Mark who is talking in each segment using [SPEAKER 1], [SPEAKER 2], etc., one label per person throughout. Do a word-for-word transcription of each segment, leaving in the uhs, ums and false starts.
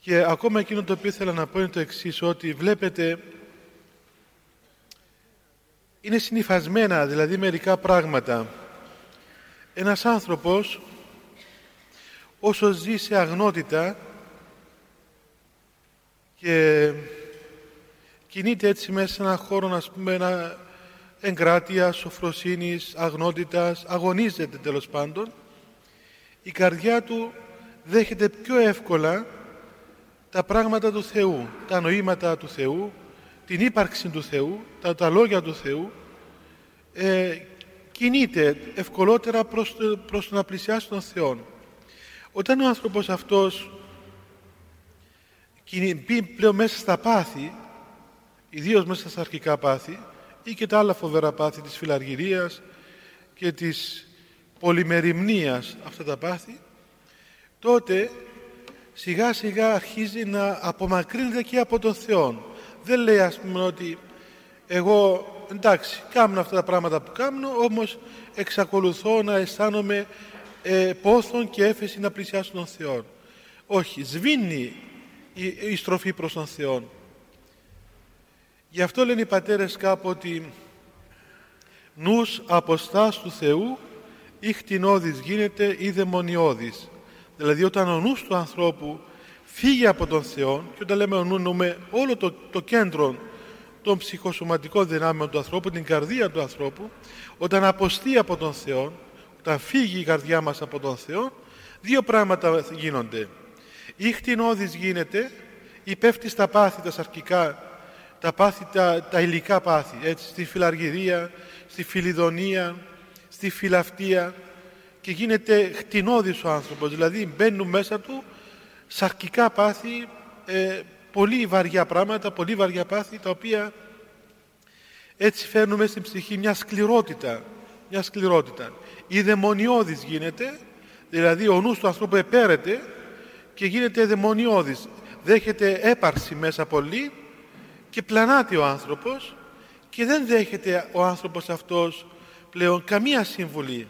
[SPEAKER 1] Και ακόμα εκείνο το οποίο ήθελα να πω είναι το εξής, ότι βλέπετε είναι συνυφασμένα δηλαδή μερικά πράγματα. Ένας άνθρωπος όσο ζει σε αγνότητα και κινείται έτσι μέσα σε έναν χώρο, ας πούμε, ένα εγκράτειας, σοφροσύνης, αγνότητας, αγωνίζεται τέλος πάντων, η καρδιά του δέχεται πιο εύκολα τα πράγματα του Θεού, τα νοήματα του Θεού, την ύπαρξη του Θεού, τα, τα λόγια του Θεού, ε, κινείται ευκολότερα προς, προς το να πλησιάσει τον Θεό. Όταν ο άνθρωπος αυτός μπει πλέον μέσα στα πάθη, ιδίως μέσα στα αρχικά πάθη ή και τα άλλα φοβερά πάθη της φιλαργυρίας και της πολυμεριμνίας, αυτά τα πάθη, τότε σιγά σιγά αρχίζει να απομακρύνεται και από τον Θεό. Δεν λέει, ας πούμε, ότι εγώ εντάξει κάνω αυτά τα πράγματα που κάνω, όμως εξακολουθώ να αισθάνομαι ε, πόθον και έφεση να πλησιάσω τον Θεό. Όχι, σβήνει η, η στροφή προς τον Θεό. Γι' αυτό λένε οι πατέρες κάπου ότι νους αποστάς του Θεού ή χτινώδης γίνεται ή δαιμονιώδης. Δηλαδή όταν ο νους του ανθρώπου φύγει από τον Θεό, και όταν λέμε ο νου εννοούμε όλο το, το κέντρο των ψυχοσωματικών δυνάμεων του ανθρώπου, την καρδία του ανθρώπου, όταν αποστεί από τον Θεό, όταν φύγει η καρδιά μας από τον Θεό, δύο πράγματα γίνονται. Ή χτινώδης γίνεται, ή πέφτει στα πάθη τα σαρκικά, τα πάθη, τα, τα υλικά πάθη, έτσι, στη φιλαργυρία, στη φιλιδονία, στη φιλαυτία, και γίνεται χτινώδης ο άνθρωπος, δηλαδή μπαίνουν μέσα του σαρκικά πάθη, ε, πολύ βαριά πράγματα, πολύ βαριά πάθη, τα οποία έτσι φέρνουμε στην ψυχή μια σκληρότητα, μια σκληρότητα. Η δαιμονιώδης γίνεται, δηλαδή ο νους του ανθρώπου επέρεται και γίνεται δαιμονιώδης, δέχεται έπαρση μέσα πολύ και πλανάται ο άνθρωπος και δεν δέχεται ο άνθρωπος αυτός πλέον καμία συμβουλή.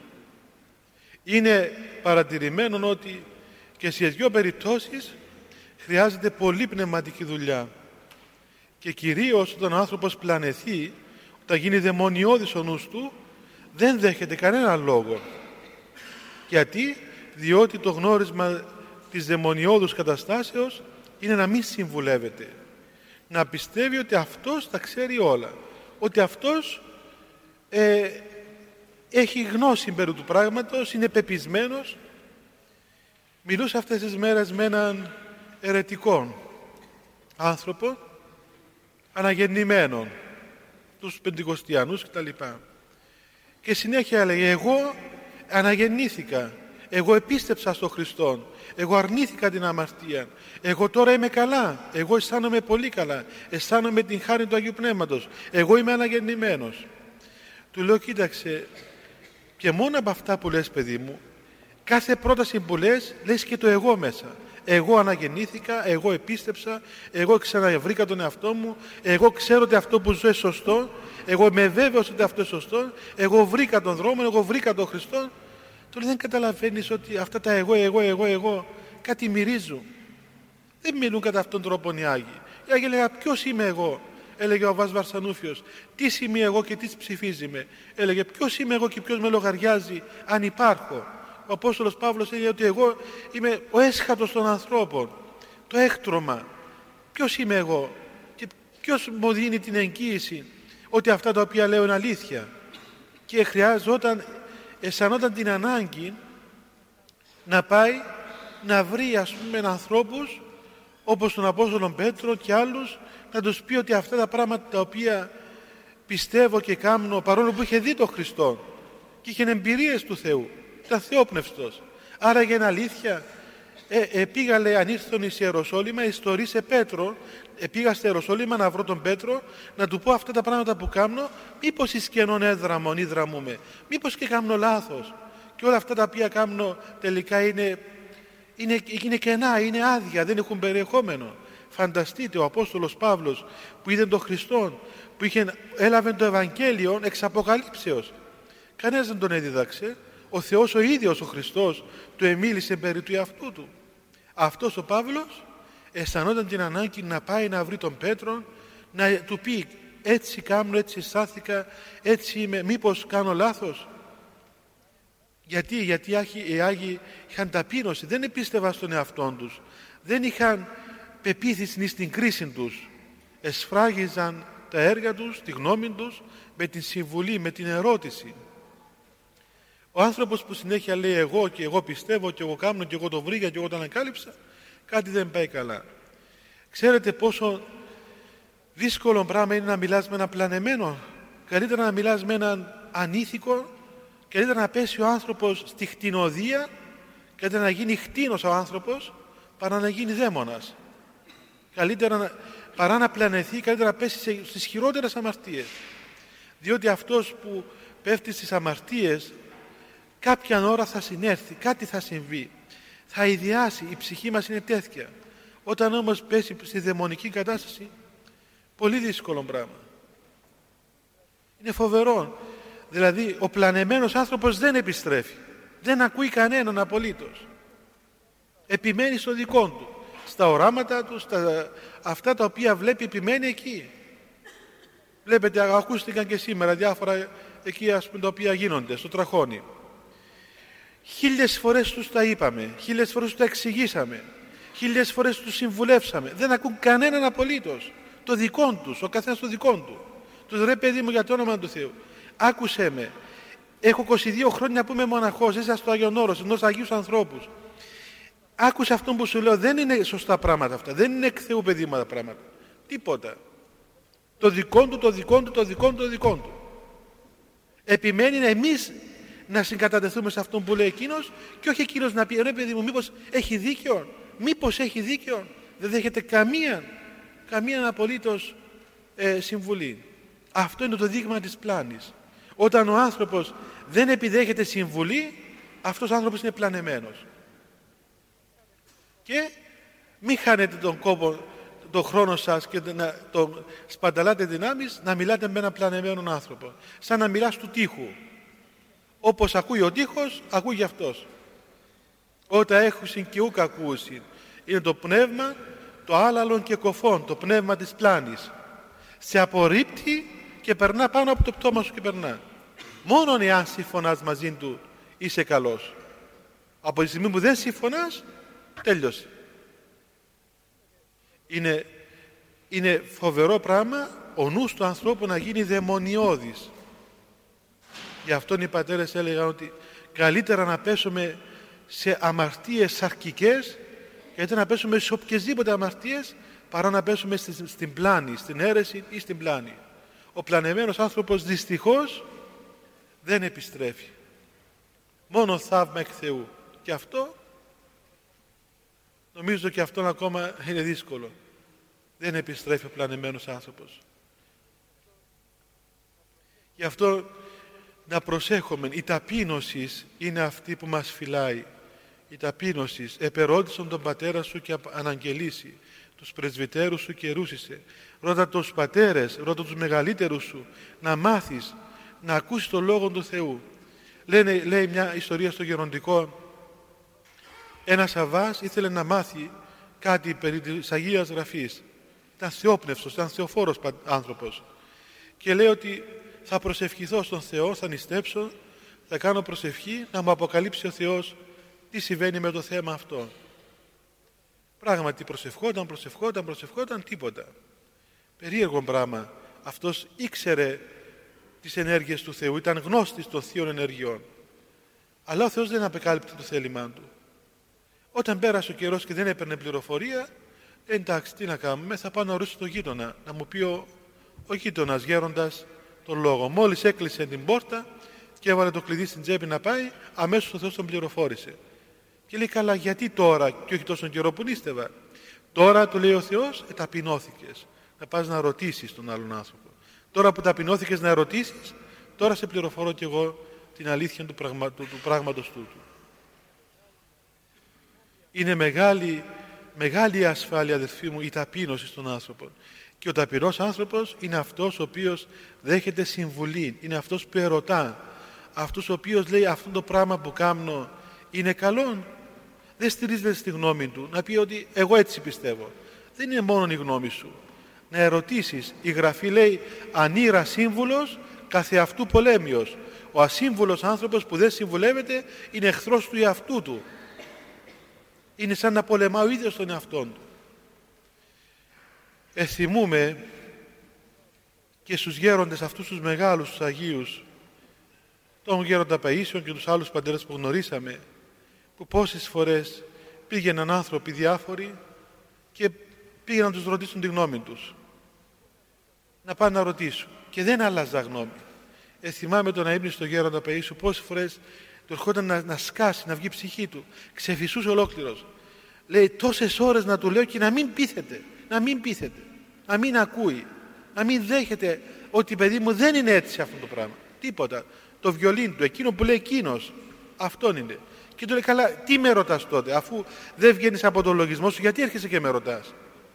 [SPEAKER 1] Είναι παρατηρημένο ότι και σε δύο περιπτώσεις χρειάζεται πολύ πνευματική δουλειά, και κυρίως όταν ο άνθρωπος πλανεθεί, όταν γίνει δαιμονιώδης ο νους του, δεν δέχεται κανένα λόγο. Γιατί? Διότι το γνώρισμα της δαιμονιώδους καταστάσεως είναι να μην συμβουλεύεται, να πιστεύει ότι αυτός τα ξέρει όλα, ότι αυτός ε, έχει γνώση περί του πράγματος, είναι πεπισμένος. Μιλούσα αυτές τις μέρες με έναν αιρετικό άνθρωπο, αναγεννημένο, τους Πεντηκοστιανούς κτλ. Και συνέχεια έλεγε, εγώ αναγεννήθηκα, εγώ επίστεψα στον Χριστό, εγώ αρνήθηκα την αμαρτία, εγώ τώρα είμαι καλά, εγώ αισθάνομαι πολύ καλά, αισθάνομαι την χάρη του Αγίου Πνεύματος, εγώ είμαι αναγεννημένος. Του λέω, κοίταξε, και μόνο από αυτά που λες, παιδί μου, κάθε πρόταση που λες, λες και το εγώ μέσα. Εγώ αναγεννήθηκα, εγώ επίστεψα, εγώ ξαναβρήκα τον εαυτό μου, εγώ ξέρω ότι αυτό που ζω είναι σωστό, εγώ είμαι βέβαιος ότι αυτό είναι σωστό, εγώ βρήκα τον δρόμο, εγώ βρήκα τον Χριστό. Τώρα δεν καταλαβαίνεις ότι αυτά τα εγώ, εγώ, εγώ, εγώ κάτι μυρίζουν. Δεν μιλούν κατά αυτόν τον τρόπο οι Άγιοι. Οι Άγιοι λέγανε, ποιος είμαι εγώ? Έλεγε ο Βάς Βαρσανούφιος, τι είμαι εγώ και τι ψηφίζει με? Έλεγε, ποιος είμαι εγώ και ποιος με λογαριάζει αν υπάρχω? Ο Απόστολος Παύλος έλεγε ότι εγώ είμαι ο έσχατος των ανθρώπων, το έκτρωμα. Ποιος είμαι εγώ και ποιος μου δίνει την εγγύηση ότι αυτά τα οποία λέω είναι αλήθεια? Και χρειάζονταν, αισθανόταν την ανάγκη να πάει να βρει, ας πούμε, ανθρώπους όπως τον Απόστολο Πέτρο και άλλους, να τους πει ότι αυτά τα πράγματα τα οποία πιστεύω και κάνω, παρόλο που είχε δει τον Χριστό και είχε εμπειρίες του Θεού, ήταν θεόπνευστος, άρα για είναι αλήθεια. Ε, ε, πήγα, λέει, αν ήρθον εις Ιεροσόλυμα, ιστορήσε Πέτρο, ε, πήγα στο Ιεροσόλυμα να βρω τον Πέτρο, να του πω αυτά τα πράγματα που κάνω, μήπως εις κενόν έδραμον ή δραμούμε, μήπως και κάνω λάθος, και όλα αυτά τα οποία κάνω τελικά είναι, είναι, είναι κενά, είναι άδεια, δεν έχουν περιεχόμενο. Φανταστείτε, ο Απόστολος Παύλος που είδε τον Χριστόν, που είχε, έλαβε το Ευαγγέλιο εξ Αποκαλύψεως, κανένας δεν τον έδιδαξε, ο Θεός ο ίδιος ο Χριστός του εμίλησε περί του εαυτού του. Αυτός ο Παύλος αισθανόταν την ανάγκη να πάει να βρει τον Πέτρο, να του πει έτσι κάνω, έτσι στάθηκα, έτσι είμαι, μήπως κάνω λάθος? Γιατί, γιατί οι Άγιοι είχαν ταπείνωση, δεν επίστευαν στον εαυτόν τους, δεν είχαν πεποίθηση στην κρίση τους, εσφράγιζαν τα έργα τους, τη γνώμη τους με την συμβουλή, με την ερώτηση. Ο άνθρωπος που συνέχεια λέει εγώ και εγώ πιστεύω και εγώ κάνω και εγώ το βρήκα και εγώ το ανακάλυψα, κάτι δεν πάει καλά. Ξέρετε πόσο δύσκολο πράγμα είναι να μιλάς με έναν πλανεμένο? Καλύτερα να μιλάς με έναν ανήθικο, καλύτερα να πέσει ο άνθρωπος στη χτινοδία, καλύτερα να γίνει χτίνος ο άνθρωπος παρά να γίνει δαίμονας. Καλύτερα να, παρά να πλανεθεί, καλύτερα να πέσει σε, στις χειρότερες αμαρτίες. Διότι αυτός που πέφτει στις αμαρτίες κάποια ώρα θα συνέρθει, κάτι θα συμβεί, θα ιδιάσει, η ψυχή μας είναι τέτοια. Όταν όμως πέσει στη δαιμονική κατάσταση, πολύ δύσκολο πράγμα. Είναι φοβερό. Δηλαδή ο πλανεμένος άνθρωπος δεν επιστρέφει, δεν ακούει κανέναν απολύτως, επιμένει στο δικό του, στα οράματα του, στα αυτά τα οποία βλέπει, επιμένει εκεί. Βλέπετε, ακούστηκαν και σήμερα διάφορα εκεί, ας πούμε, τα οποία γίνονται στο τραχώνι. Χίλιες φορές τους τα είπαμε, χίλιες φορές τους τα εξηγήσαμε, χίλιες φορές τους συμβουλεύσαμε, δεν ακούν κανέναν απολύτως. Το δικό τους, ο καθένας το δικό του. Τους ρε παιδί μου, για το όνομα του Θεού, άκουσέ με, έχω είκοσι δύο χρόνια που είμαι μοναχός, έζησα στο Άγιον Όρος, ενός Αγίους ανθρώπους. Άκουσε αυτό που σου λέω, δεν είναι σωστά πράγματα αυτά, δεν είναι εκ Θεού παιδί μου τα πράγματα. Τίποτα. Το δικό του, το δικό του, το δικό του, το δικό του. Επιμένει εμείς να συγκατατεθούμε σε αυτόν που λέει εκείνος και όχι εκείνος να πει ρε παιδί μου, μήπως έχει δίκιο, μήπως έχει δίκιο. Δεν δέχεται καμία, καμία απολύτως ε, συμβουλή. Αυτό είναι το δείγμα της πλάνης. Όταν ο άνθρωπος δεν επιδέχεται συμβουλή, αυτός ο άνθρωπος είναι πλανεμένος. Και μην χάνετε τον κόπο, τον χρόνο σας και να τον σπαταλάτε δυνάμεις να μιλάτε με έναν πλανεμένο άνθρωπο. Σαν να μιλάς του τείχου. Όπως ακούει ο τείχος, ακούει και αυτός. Όταν έχουσιν και ούκ ακούσιν. Είναι το πνεύμα, το άλαλον και κοφόν, το πνεύμα της πλάνης. Σε απορρίπτει και περνά πάνω από το πτώμα σου και περνά. Μόνον εάν συμφωνάς μαζί του είσαι καλός. Από τη στιγμή που δεν συμφωνάς, τέλειωσε. Είναι, είναι φοβερό πράγμα ο νους του ανθρώπου να γίνει δαιμονιώδης. Γι' αυτόν οι πατέρες έλεγαν ότι καλύτερα να πέσουμε σε αμαρτίες σαρκικές, γιατί να πέσουμε σε οποιασδήποτε αμαρτίες, παρά να πέσουμε στη, στην πλάνη, στην αίρεση ή στην πλάνη. Ο πλανεμένος άνθρωπος δυστυχώς δεν επιστρέφει. Μόνο θαύμα εκ Θεού. Και αυτό, νομίζω και αυτό ακόμα είναι δύσκολο. Δεν επιστρέφει ο πλανεμένος άνθρωπος. Γι' αυτό να προσέχουμε. Η ταπείνωση είναι αυτή που μας φυλάει. Η ταπείνωση. Επερώτησον τον πατέρα σου και αναγγελίσει. Τους πρεσβυτέρους σου και ρούσισε. Ρώτα τους πατέρες, ρώτα τους μεγαλύτερους σου, να μάθεις, να ακούσεις το Λόγο του Θεού. Λένε, λέει μια ιστορία στο γεροντικό, ένας Αββάς ήθελε να μάθει κάτι περί της Αγίας Γραφής. Ήταν θεόπνευστος, ήταν θεοφόρος άνθρωπος. Και λέει ότι θα προσευχηθώ στον Θεό, θα νηστέψω, θα κάνω προσευχή να μου αποκαλύψει ο Θεός τι συμβαίνει με το θέμα αυτό. Πράγματι προσευχόταν, προσευχόταν, προσευχόταν, τίποτα. Περίεργο πράγμα. Αυτός ήξερε τις ενέργειες του Θεού, ήταν γνώστης των θείων ενεργειών. Αλλά ο Θεός δεν απεκάλυπτε το θέλημά του. Όταν πέρασε ο καιρός και δεν έπαιρνε πληροφορία, εντάξει, τι να κάνουμε, θα πάω να ρωτήσω τον γείτονα, να μου πει ο, ο γείτονας γέροντας τον λόγο. Μόλις έκλεισε την πόρτα και έβαλε το κλειδί στην τσέπη να πάει, αμέσως ο Θεός τον πληροφόρησε. Και λέει, καλά, γιατί τώρα και όχι τόσο καιρό που νήστευα? Τώρα, του λέει ο Θεός, ε, ταπεινώθηκες. Να πας να ρωτήσεις τον άλλον άνθρωπο. Τώρα που ταπεινώθηκες να ρωτήσεις, τώρα σε πληροφορώ κι εγώ την αλήθεια του, πραγμα, του, του πράγματος τούτου. Είναι μεγάλη, μεγάλη ασφάλεια, αδελφοί μου, η ταπείνωση στον άνθρωπο. Και ο ταπεινός άνθρωπος είναι αυτός ο οποίος δέχεται συμβουλή, είναι αυτός που ερωτά, αυτός ο οποίος λέει αυτό το πράγμα που κάνω είναι καλό. δεν στηρίζεται στη γνώμη του, να πει ότι εγώ έτσι πιστεύω. Δεν είναι μόνο η γνώμη σου. Να ερωτήσεις. Η Γραφή λέει ανήρα σύμβουλος καθεαυτού πολέμιος. Ο ασύμβουλος άνθρωπος που δεν συμβουλεύεται είναι εχθρός του εαυτού του. Είναι σαν να πολεμά ο ίδιος τον εαυτόν του. Εθυμούμε και στους γέροντες αυτούς τους μεγάλους, τους Αγίους, τον γέροντα Παΐσιον και τους άλλους πατέρες που γνωρίσαμε, που πόσες φορές πήγαιναν άνθρωποι διάφοροι και πήγαιναν να τους ρωτήσουν τη γνώμη τους. Να πάνε να ρωτήσουν. Και δεν άλλαζα γνώμη. Ε, θυμάμαι τον αείμνηστο γέροντα Παΐσιου, πόσες φορές του ερχόταν να, να σκάσει, να βγει η ψυχή του. Ξεφυσούσε ολόκληρος. Λέει τόσες ώρες να του λέω και να μην πείθεται. Να μην πείθεται. Να μην ακούει. Να μην δέχεται ότι παιδί μου δεν είναι έτσι αυτό το πράγμα. Τίποτα. Το βιολίν του, εκείνο που λέει εκείνος, αυτόν είναι. Και του λέει καλά, τι με ρωτάς τότε, αφού δεν βγαίνεις από τον λογισμό σου, γιατί έρχεσαι και με ρωτάς.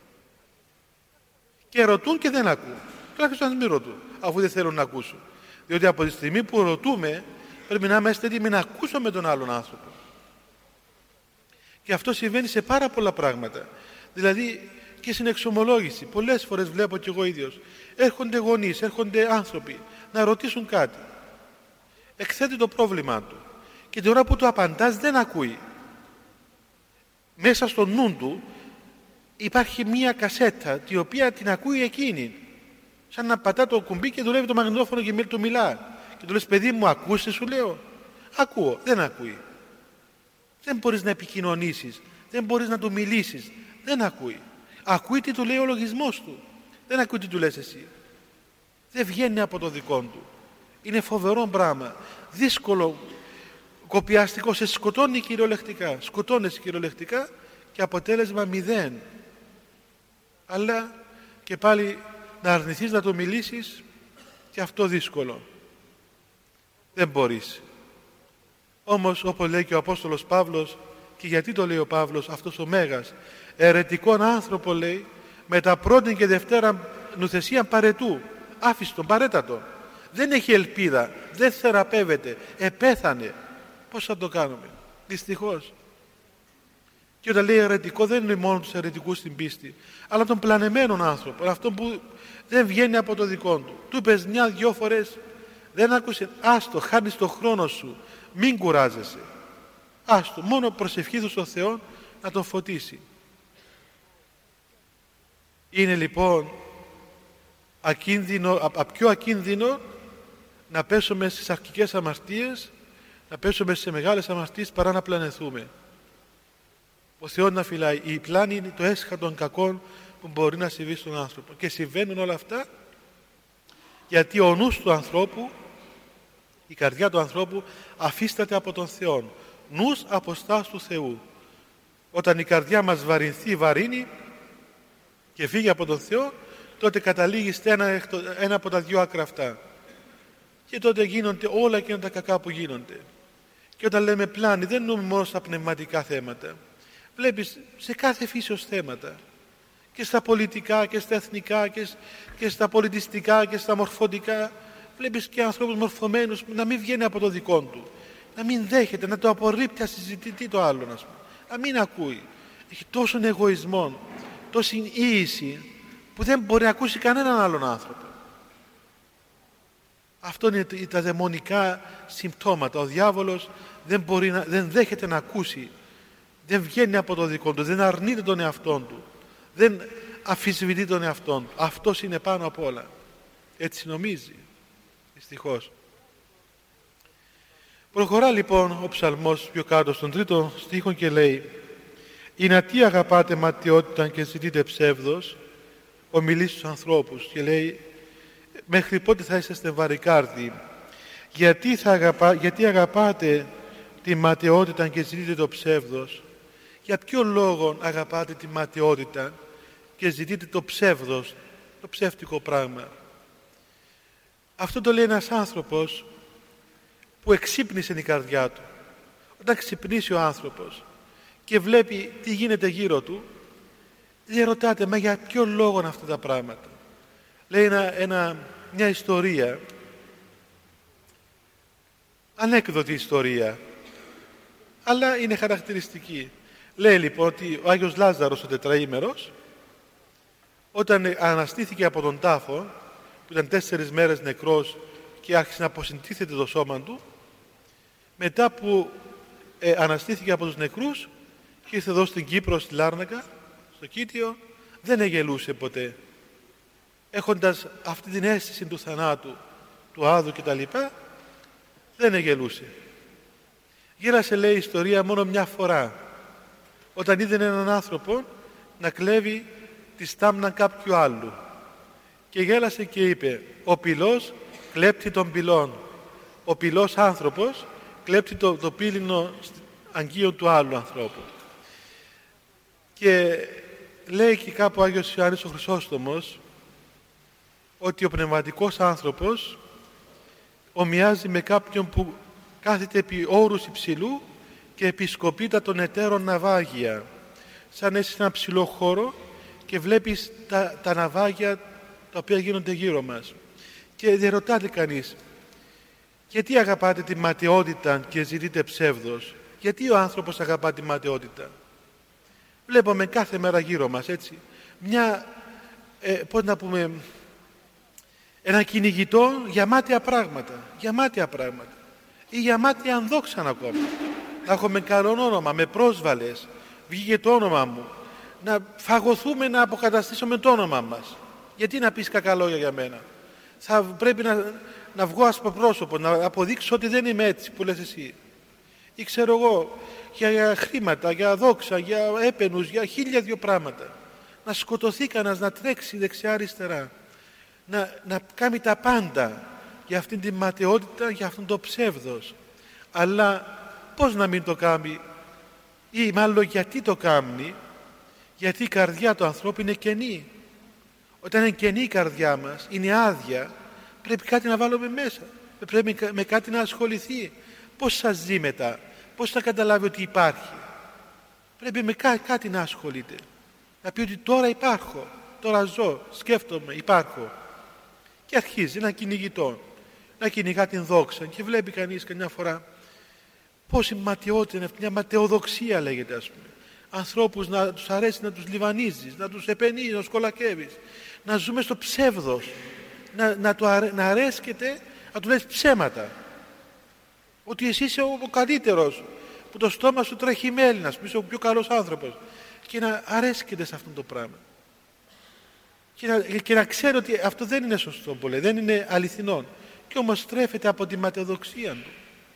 [SPEAKER 1] Και ρωτούν και δεν ακούν. Τουλάχιστον να μην ρωτούν, αφού δεν θέλουν να ακούσουν. Διότι από τη στιγμή που ρωτούμε, πρέπει να είμαστε έτοιμοι να ακούσουμε τον άλλον άνθρωπο. Και αυτό συμβαίνει σε πάρα πολλά πράγματα. Δηλαδή και στην εξομολόγηση. Πολλές φορές βλέπω κι εγώ ίδιος. Έρχονται γονείς, έρχονται άνθρωποι να ρωτήσουν κάτι. Εκθέτει το πρόβλημά του. Και την ώρα που του απαντάς δεν ακούει. Μέσα στο νου του υπάρχει μία κασέτα την οποία την ακούει εκείνη. Σαν να πατά το κουμπί και δουλεύει το μαγνητόφωνο και του μιλά. Και του λες παιδί μου ακούσε, σου λέω. Ακούω, δεν ακούει. Δεν μπορείς να επικοινωνήσεις. Δεν μπορείς να του μιλήσεις. Δεν ακούει. Ακούει τι του λέει ο λογισμός του. Δεν ακούει τι του λες εσύ. Δεν βγαίνει από το δικό του. Είναι φοβερό πράγμα. Δύσκολο, κοπιαστικό. Σε σκοτώνει κυριολεκτικά. Σκοτώνεσαι κυριολεκτικά και αποτέλεσμα μηδέν. Αλλά και πάλι να αρνηθείς να το μιλήσεις και αυτό δύσκολο. Δεν μπορείς. Όμως όπως λέει και ο Απόστολος Παύλος, και γιατί το λέει ο Παύλος, αυτός ο Μέγας, αιρετικόν άνθρωπο λέει, με τα πρώτη και δευτέρα νουθεσία παρετού, άφηστον, παρέτατο. Δεν έχει ελπίδα, δεν θεραπεύεται, επέθανε. Πώς θα το κάνουμε? Δυστυχώς. Και όταν λέει αιρετικό δεν είναι μόνο τους αιρετικούς στην πίστη, αλλά τον πλανεμένον άνθρωπο, αυτόν που δεν βγαίνει από το δικό του. Του είπες μια-δυο φορές, δεν άκουσε, άστο, χάνεις το χρόνο σου, μην κουράζεσαι. Άστο, μόνο προσευχήθου στον Θεό να τον φωτίσει. Είναι λοιπόν ακίνδυνο, α, α, πιο ακίνδυνο να πέσουμε στις αρχικές αμαρτίες, να πέσουμε σε μεγάλες αμαρτίες παρά να πλανεθούμε. Ο Θεός να φυλάει. Η πλάνη είναι το έσχα των κακών που μπορεί να συμβεί στον άνθρωπο. Και συμβαίνουν όλα αυτά γιατί ο νους του ανθρώπου, η καρδιά του ανθρώπου αφίσταται από τον Θεό. Νους αποστάς του Θεού. Όταν η καρδιά μας βαρυνθεί, βαρύνει και φύγει από τον Θεό, τότε καταλήγει σε ένα, ένα από τα δυο άκρα αυτά. Και τότε γίνονται όλα εκείνα τα κακά που γίνονται. Και όταν λέμε πλάνη, δεν εννοούμε μόνο στα πνευματικά θέματα. Βλέπεις σε κάθε φύσεως θέματα. Και στα πολιτικά και στα εθνικά και, και στα πολιτιστικά και στα μορφωτικά. Βλέπεις και ανθρώπους μορφωμένους να μην βγαίνει από το δικό του. Να μην δέχεται, να το απορρίπτει, να συζητεί το άλλο. Ας πούμε. Να μην ακούει. Έχει τόσον εγωισμό, τόση ίηση που δεν μπορεί να ακούσει κανέναν άλλον άνθρωπο. Αυτό είναι τα δαιμονικά συμπτώματα. Ο διάβολος δεν, μπορεί να, δεν δέχεται να ακούσει. Δεν βγαίνει από το δικό του. Δεν αρνείται τον εαυτόν του. Δεν αμφισβητεί τον εαυτόν του. Αυτός είναι πάνω απ' όλα. Έτσι νομίζει. Δυστυχώς. Προχωρά λοιπόν ο ψαλμός πιο κάτω στον τρίτο στίχο και λέει «Ή να τι αγαπάτε ματαιότητα και ζητείτε ψεύδος, ομιλείς στους ανθρώπους». Και λέει «Μέχρι πότε θα είσαστε βαρικάρδοι, γιατί, θα αγαπά, γιατί αγαπάτε τη ματαιότητα και ζητείτε το ψεύδος». Για ποιο λόγο αγαπάτε τη ματαιότητα και ζητείτε το ψεύδος, το ψεύτικο πράγμα? Αυτό το λέει ένας άνθρωπος που εξύπνησε η καρδιά του. Όταν ξυπνήσει ο άνθρωπος και βλέπει τι γίνεται γύρω του, δεν ρωτάτε, μα για ποιο λόγο είναι αυτά τα πράγματα? Λέει ένα, ένα, μια ιστορία, ανέκδοτη ιστορία, αλλά είναι χαρακτηριστική. Λέει λοιπόν ότι ο Άγιος Λάζαρος ο τετραήμερος, όταν αναστήθηκε από τον τάφο, που ήταν τέσσερις μέρες νεκρός και άρχισε να αποσυντίθεται το σώμα του, μετά που ε, αναστήθηκε από τους νεκρούς και ήρθε εδώ στην Κύπρο, στη Λάρνακα, στο Κήτιο, δεν εγελούσε ποτέ. Έχοντας αυτή την αίσθηση του θανάτου, του άδου κτλ, δεν εγελούσε. Γέλασε, λέει, η ιστορία μόνο μια φορά, όταν είδε έναν άνθρωπο να κλέβει τη στάμνα κάποιου άλλου. Και γέλασε και είπε: ο πυλός κλέπτει τον πυλών. Ο πυλός άνθρωπος κλέπτει το, το πύληνο αγγείο του άλλου ανθρώπου. Και λέει και κάπου ο Άγιος Ιωάννης ο Χρυσόστομος ότι ο πνευματικός άνθρωπος ομοιάζει με κάποιον που κάθεται επί όρους υψηλού και επισκοπεί τα των εταίρων ναυάγια, σαν να είσαι σε ένα ψηλό χώρο και βλέπεις τα, τα ναυάγια τα οποία γίνονται γύρω μας. Και διερωτάται κανείς, γιατί αγαπάτε τη ματαιότητα και ζητείτε ψεύδος? Γιατί ο άνθρωπος αγαπά τη ματαιότητα? Βλέπουμε κάθε μέρα γύρω μας, έτσι, μια, ε, πώς να πούμε, ένα κυνηγητό για μάταια πράγματα, για μάταια πράγματα ή για μάταια ανδόξαν ακόμα. Να έχουμε καλό όνομα, με πρόσβαλες, βγήκε το όνομα μου, να φαγωθούμε να αποκαταστήσουμε το όνομα μας. Γιατί να πεις κακά λόγια για μένα? Θα πρέπει να, να βγω ασπροπρόσωπο, να αποδείξω ότι δεν είμαι έτσι που λες εσύ. Ή ξέρω εγώ, για, για χρήματα, για δόξα, για έπαινους, για χίλια δυο πράγματα. Να σκοτωθεί κανένας, να τρέξει δεξιά-αριστερά. Να, να κάνει τα πάντα για αυτήν την ματαιότητα, για αυτόν το ψεύδος. Αλλά πώς να μην το κάνει? Ή μάλλον γιατί το κάνει? Γιατί η καρδιά του ανθρώπου είναι κενή. Όταν είναι κενή η καρδιά μας, είναι άδεια, πρέπει κάτι να βάλουμε μέσα. Πρέπει με κάτι να ασχοληθεί. Πώς σας ζει μετά? Πώς θα καταλάβει ότι υπάρχει? Πρέπει με κά, κάτι να ασχολείται. Να πει ότι τώρα υπάρχω, τώρα ζω, σκέφτομαι, υπάρχω. Και αρχίζει να κυνηγητό, να κυνηγά την δόξα. Και βλέπει κανείς καμιά φορά πόση ματαιότητα είναι αυτή, μια ματαιοδοξία λέγεται, ας πούμε. Ανθρώπους να τους αρέσει να τους λιβανίζεις, να τους επενείς, να τους κολακεύεις, να ζούμε στο ψεύδος, να, να, το αρέ, να αρέσκεται, να του λες ψέματα. Ότι εσύ είσαι ο, ο καλύτερος, που το στόμα σου τρέχει μέλι, να είσαι ο πιο καλός άνθρωπος. Και να αρέσκεται σε αυτό το πράγμα. Και να, και να ξέρει ότι αυτό δεν είναι σωστό, πολύ, δεν είναι αληθινό. Και όμως στρέφεται από τη ματαιοδοξία του.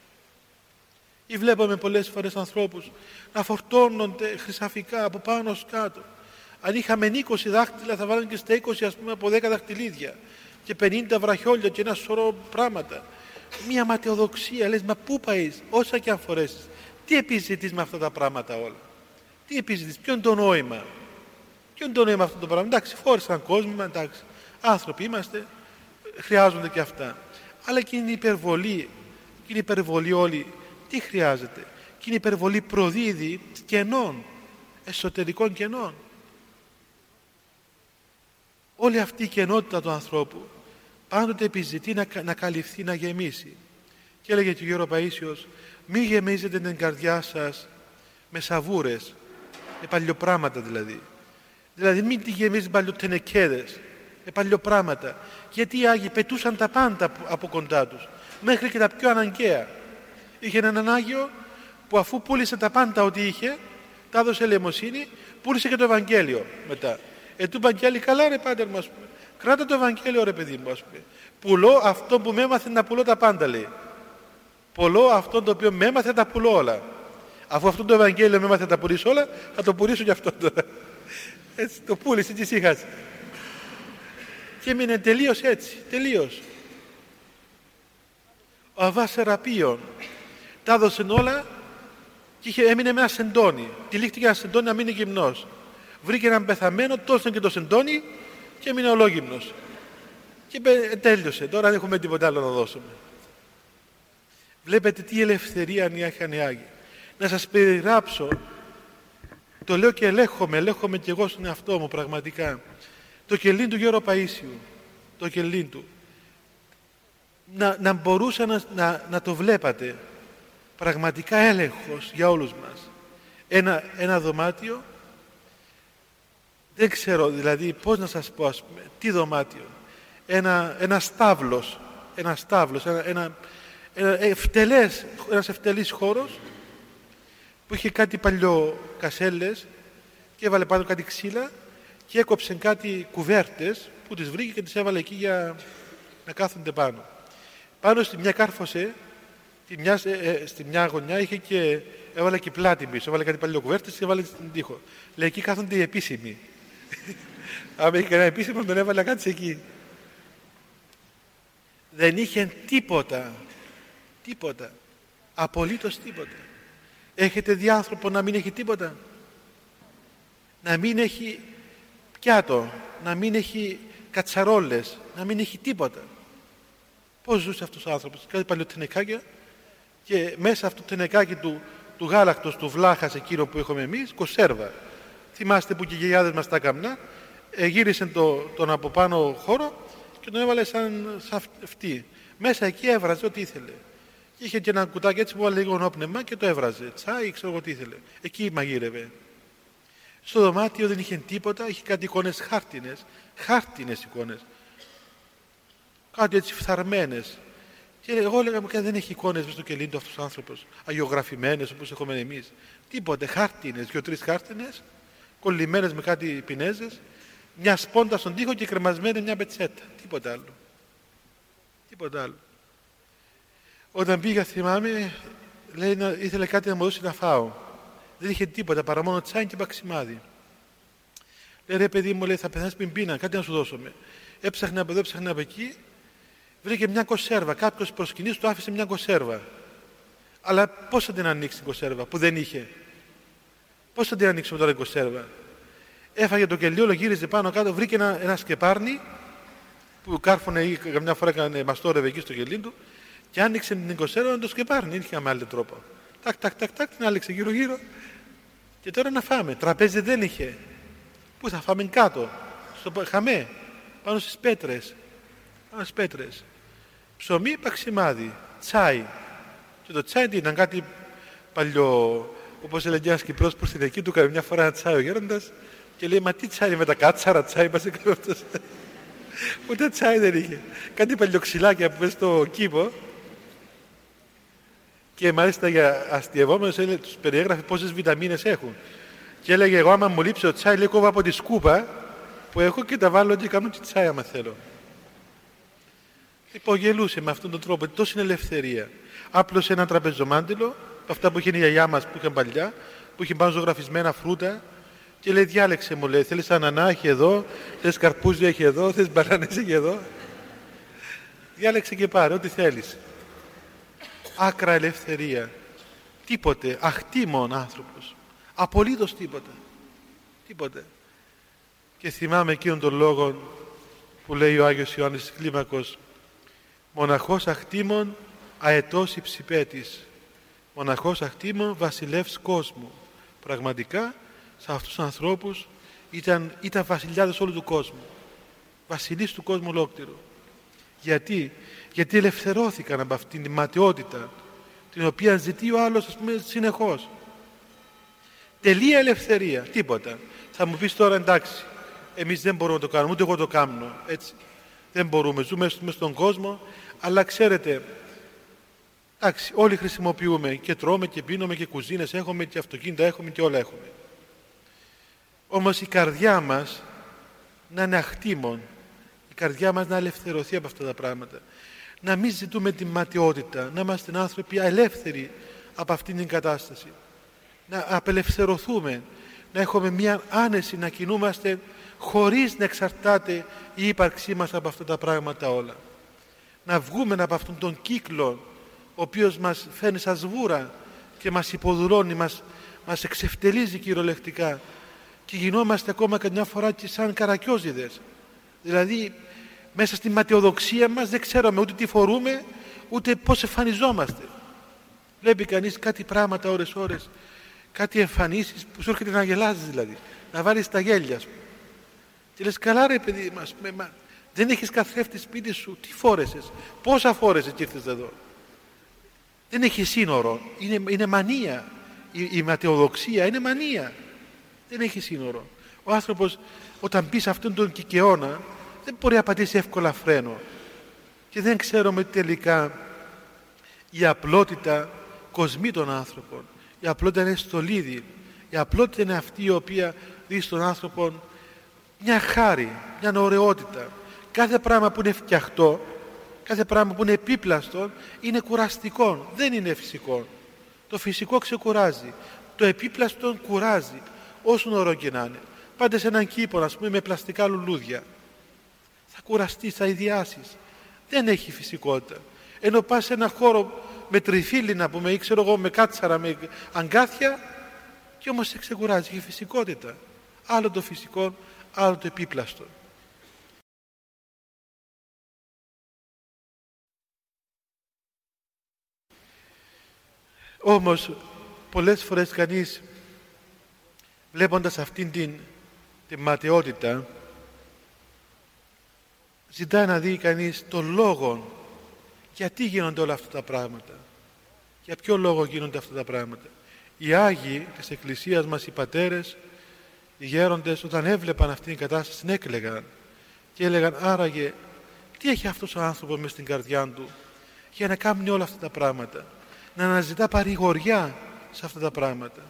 [SPEAKER 1] Ή βλέπαμε πολλές φορές ανθρώπους να φορτώνονται χρυσαφικά από πάνω ως κάτω. Αν είχαμε είκοσι δάχτυλα θα βάλουν και στα είκοσι, ας πούμε, από δέκα δαχτυλίδια και πενήντα βραχιόλια και ένα σωρό πράγματα. Μία ματαιοδοξία. Λες, μα πού πάεις? Όσα και αν φορέσεις, τι επιζητείς με αυτά τα πράγματα όλα? Τι επιζητείς? Ποιο είναι το νόημα? Ποιο είναι το νόημα αυτό το πράγμα? Εντάξει, φόρησαν κόσμο, εντάξει, άνθρωποι είμαστε, χρειάζονται και αυτά. Αλλά και είναι υπερβολή, και είναι υπερβολή όλοι. Τι χρειάζεται? Και είναι υπερβολή προδίδει κενών, εσωτερικών κενών. Όλη αυτή η κενότητα του ανθρώπου πάντοτε επιζητεί να, να καλυφθεί, να γεμίσει. Και έλεγε και ο Γέρο Παΐσιος, μη γεμίζετε την καρδιά σας με σαβούρες, με παλιοπράματα δηλαδή. Δηλαδή μην τη γεμίζει παλιοτενεκέδες, με παλιοπράματα. Γιατί οι Άγιοι πετούσαν τα πάντα από κοντά τους, μέχρι και τα πιο αναγκαία. Είχε έναν Άγιο που αφού πούλησε τα πάντα ό,τι είχε, τα έδωσε ελεημοσύνη, πούλησε και το Ευαγγέλιο μετά. Ε, του Ευαγγέλη, καλά ρε πάτερ μου, ας πούμε. Κράτα το Ευαγγέλιο ρε παιδί μου, ας πούμε. Πουλώ αυτό που με έμαθε να πουλώ τα πάντα, λέει. Πουλώ αυτό το οποίο με έμαθε τα πουλώ όλα. Αφού αυτό το Ευαγγέλιο με έμαθε να τα πουλήσω όλα, θα το πουλήσω και αυτό τώρα. Έτσι, το πούλησε και ησύχασε. Και έμεινε τελείως έτσι, τελείως. Ο Αββάς Σεραπείων τα έδωσε όλα και είχε, έμεινε με ένα σεντόνι. Τυλίχτηκε ένα σεντόνι να μείνει γυμνός. Βρήκε έναν πεθαμένο, τόσον και το σεντόνι και έμεινε ολόγυμνος. Και είπε, τέλειωσε, τώρα δεν έχουμε τίποτα άλλο να δώσουμε. Βλέπετε τι ελευθερία είχαν οι Άγιοι. Να σας περιγράψω, το λέω και ελέγχομαι, ελέγχομαι και εγώ στον εαυτό μου πραγματικά. Το κελίν του Γέρο Παΐσιου, το κελίν του. Να, να μπορούσα να, να, να το βλέπατε. Πραγματικά έλεγχος για όλους μας. ένα, ένα δωμάτιο, δεν ξέρω δηλαδή πώς να σας πω, ας πούμε, τι δωμάτιο, ένα, ένα στάβλος, ένα στάβλος, ένα, ένα, ένα ευτελές, ένας ευτελής χώρος που είχε κάτι παλιό κασέλες και έβαλε πάνω κάτι ξύλα και έκοψε κάτι κουβέρτες που τις βρήκε και τις έβαλε εκεί για να κάθονται πάνω. Πάνω στη μια κάρφωσε, στη μια, ε, στη μια γωνιά είχε και έβαλε και πλάτη πίσω, έβαλε κάτι παλιό κουβέρτες και έβαλε στην τοίχο. Λέει, εκεί κάθονται οι επίσημοι. Αν είχε κανένα επίσημο, τον έβαλε κάτι εκεί. Δεν είχε τίποτα, τίποτα, απολύτως τίποτα. Έχετε δει άνθρωπο να μην έχει τίποτα? Να μην έχει πιάτο, να μην έχει κατσαρόλες, να μην έχει τίποτα. Πώς ζούσε αυτός ο άνθρωπος? Κάτι παλιοτενεκάκια και μέσα αυτό το τενεκάκι του, του γάλακτος, του βλάχας εκείνο που έχουμε εμείς, κονσέρβα. Θυμάστε που και οι γιαγιάδες μας τα έκαναν, ε, γύρισε το, τον από πάνω χώρο και τον έβαλε σαν, σαν αυτή. Μέσα εκεί έβραζε ό,τι ήθελε. Είχε και ένα κουτάκι έτσι που έβαλε λίγο νόπνευμα και το έβραζε. Τσάι, ξέρω εγώ τι ήθελε. Εκεί μαγείρευε. Στο δωμάτιο δεν είχε τίποτα, είχε κάτι εικόνες χάρτινες, χάρτινες εικόνες. Κάτι έτσι φθαρμένες. Και εγώ έλεγα, και δεν έχει εικόνες μέσα στο κελί του αυτός ο άνθρωπος, αγιογραφημένες όπως έχουμε εμείς. Τίποτε, χάρτινες, δύο-τρεις χάρτινες, κολλημένες με κάτι πινέζες, μια σπόντα στον τοίχο και κρεμασμένη μια πετσέτα. Τίποτα άλλο. Τίποτα άλλο. Όταν πήγα, θυμάμαι, λέει, να, ήθελε κάτι να μου δώσει να φάω. Δεν είχε τίποτα παρά μόνο τσάι και παξιμάδι. Λέει, ρε παιδί μου, λέει, θα πεθάνεις πριν πείνα, κάτι να σου δώσουμε. Έψαχνε από εδώ, έψαχνε από εκεί, βρήκε μια κονσέρβα. Κάποιος προσκυνής του άφησε μια κονσέρβα. Αλλά πώς θα την ανοίξει την κονσέρβα που δεν είχε? Πώς θα την ανοίξουμε τώρα την κονσέρβα? Έφαγε το κελί, όλο γύριζε πάνω κάτω, βρήκε ένα, ένα σκεπάρνι που κάρφωνε ή καμιά φορά έκανε, μαστόρευε εκεί στο κελί του και άνοιξε την κονσέρβα με το σκεπάρνι. Δεν είχε με άλλο τρόπο. Τάκ, τάκ, τάκ, τάκ, την άνοιξε γύρω-γύρω. Και τώρα να φάμε. Τραπέζι δεν είχε. Πού θα φάμε? Κάτω. Στο χαμέ. Πάνω στις πέτρες. Πάνω στις πέτρες. Ψωμί, παξιμάδι. Τσάι. Και το τσάι ήταν κάτι παλιό. Όπως έλεγε ένας Κυπρός που στην εκεί του έκανε μια φορά ένα τσάι ο γέροντας και λέει, μα τι τσάι με τα κάτσαρα τσάι μας έκανε αυτός? Ούτε τσάι δεν είχε. Κάτι παλιοξυλάκια που πες στο κήπο. Και μάλιστα για αστειευόμενος τους περιέγραφε πόσες βιταμίνες έχουν. Και έλεγε, εγώ άμα μου λείψει ο τσάι, λέει, κόβω από τη σκούπα που έχω και τα βάλω και κάνω και τσάι άμα θέλω. Υπογελούσε με αυτόν τον τρόπο. Τόση είναι ελευθερία. Άπλωσε ένα τραπεζομάντιλο, αυτά που είχε η γιαγιά μας που είχαν παλιά, που είχε πάνω ζωγραφισμένα φρούτα, και λέει, διάλεξε μου, λέει, θέλεις ανανά, έχει εδώ, θες καρπούζια, έχει εδώ, θες μπανάνες, έχει εδώ. Διάλεξε και πάρε, ό,τι θέλεις. Άκρα ελευθερία. Τίποτε, αχτήμων άνθρωπος. Απολύτως τίποτα. Τίποτε. Και θυμάμαι εκείνον τον λόγο που λέει ο Άγιος Ιωάννης Κλίμακος, μοναχός αχτήμων, αετός υψηπέτης. Μοναχός αχτήμων, βασιλεύς κόσμου. Πραγματικά, σε αυτούς τους ανθρώπους ήταν, ήταν βασιλιάδες όλου του κόσμου. Βασιλείς του κόσμου ολόκληρου. Γιατί? Γιατί ελευθερώθηκαν από αυτήν την ματαιότητα, την οποία ζητεί ο άλλος, ας πούμε, συνεχώς. Τελεία ελευθερία, τίποτα. Θα μου πεις τώρα, εντάξει, εμείς δεν μπορούμε να το κάνουμε, ούτε εγώ το κάνω, έτσι. Δεν μπορούμε, ζούμε μέσα στον κόσμο, αλλά ξέρετε, εντάξει, όλοι χρησιμοποιούμε και τρώμε και πίνουμε και κουζίνες έχουμε και αυτοκίνητα έχουμε και όλα έχουμε. Όμως η καρδιά μας να είναι αχτήμων, η καρδιά μας να ελευθερωθεί από αυτά τα πράγματα. Να μην ζητούμε την ματαιότητα, να είμαστε άνθρωποι ελεύθεροι από αυτήν την κατάσταση. Να απελευθερωθούμε, να έχουμε μια άνεση, να κινούμαστε χωρίς να εξαρτάται η ύπαρξή μας από αυτά τα πράγματα όλα. Να βγούμε από αυτόν τον κύκλο, ο οποίος μας φαίνει σαν σβούρα και μας υποδουλώνει, μας, μας εξευτελίζει κυριολεκτικά και γινόμαστε ακόμα καμιά φορά και σαν καρακιόζιδες. Δηλαδή, μέσα στη ματαιοδοξία μας δεν ξέρουμε ούτε τι φορούμε, ούτε πώς εμφανιζόμαστε. Βλέπει κανείς κάτι πράγματα ώρες ώρες, κάτι εμφανίσεις που σου έρχεται να γελάζεις δηλαδή, να βάλεις τα γέλια σου. Και λες, καλά ρε παιδί μας, με, μα, δεν έχεις καθρέφτη σπίτι σου, τι φόρεσες, πόσα φόρεσες και ήρθες εδώ. Δεν έχει σύνορο, είναι, είναι μανία, η, η ματαιοδοξία είναι μανία. Δεν έχει σύνορο. Ο άνθρωπος όταν μπει σε αυτόν τον κικαιώνα δεν μπορεί να πατήσει εύκολα φρένο. Και δεν ξέρουμε τελικά η απλότητα κοσμεί των άνθρωπων. Η απλότητα είναι στολίδι. Η απλότητα είναι αυτή η οποία δει στον άνθρωπο μια χάρη, μια ωραιότητα. Κάθε πράγμα που είναι φτιαχτό, κάθε πράγμα που είναι επίπλαστο είναι κουραστικό, δεν είναι φυσικό. Το φυσικό ξεκουράζει, το επίπλαστο κουράζει, όσο ωραίο και να είναι. Πάτε σε έναν κήπο, ας πούμε, με πλαστικά λουλούδια. Θα κουραστείς, θα ιδιάσεις. Δεν έχει φυσικότητα. Ενώ πας σε έναν χώρο με τριφύλι, να πούμε, ή ξέρω εγώ, με κάτσαρα, με αγκάθια, και όμως σε ξεκουράζει, έχει φυσικότητα. Άλλο το φυσικό, άλλο το επίπλαστο. Όμως πολλές φορές κανείς, βλέποντας αυτήν την, την ματαιότητα, ζητάει να δει κανείς τον λόγο γιατί γίνονται όλα αυτά τα πράγματα. Για ποιο λόγο γίνονται αυτά τα πράγματα. Οι Άγιοι της Εκκλησίας μας, οι πατέρες, οι γέροντες, όταν έβλεπαν αυτήν την κατάσταση, την έκλαιγαν και έλεγαν, άραγε τι έχει αυτός ο άνθρωπος μες στην καρδιά του για να κάνει όλα αυτά τα πράγματα, να αναζητά παρηγοριά σε αυτά τα πράγματα.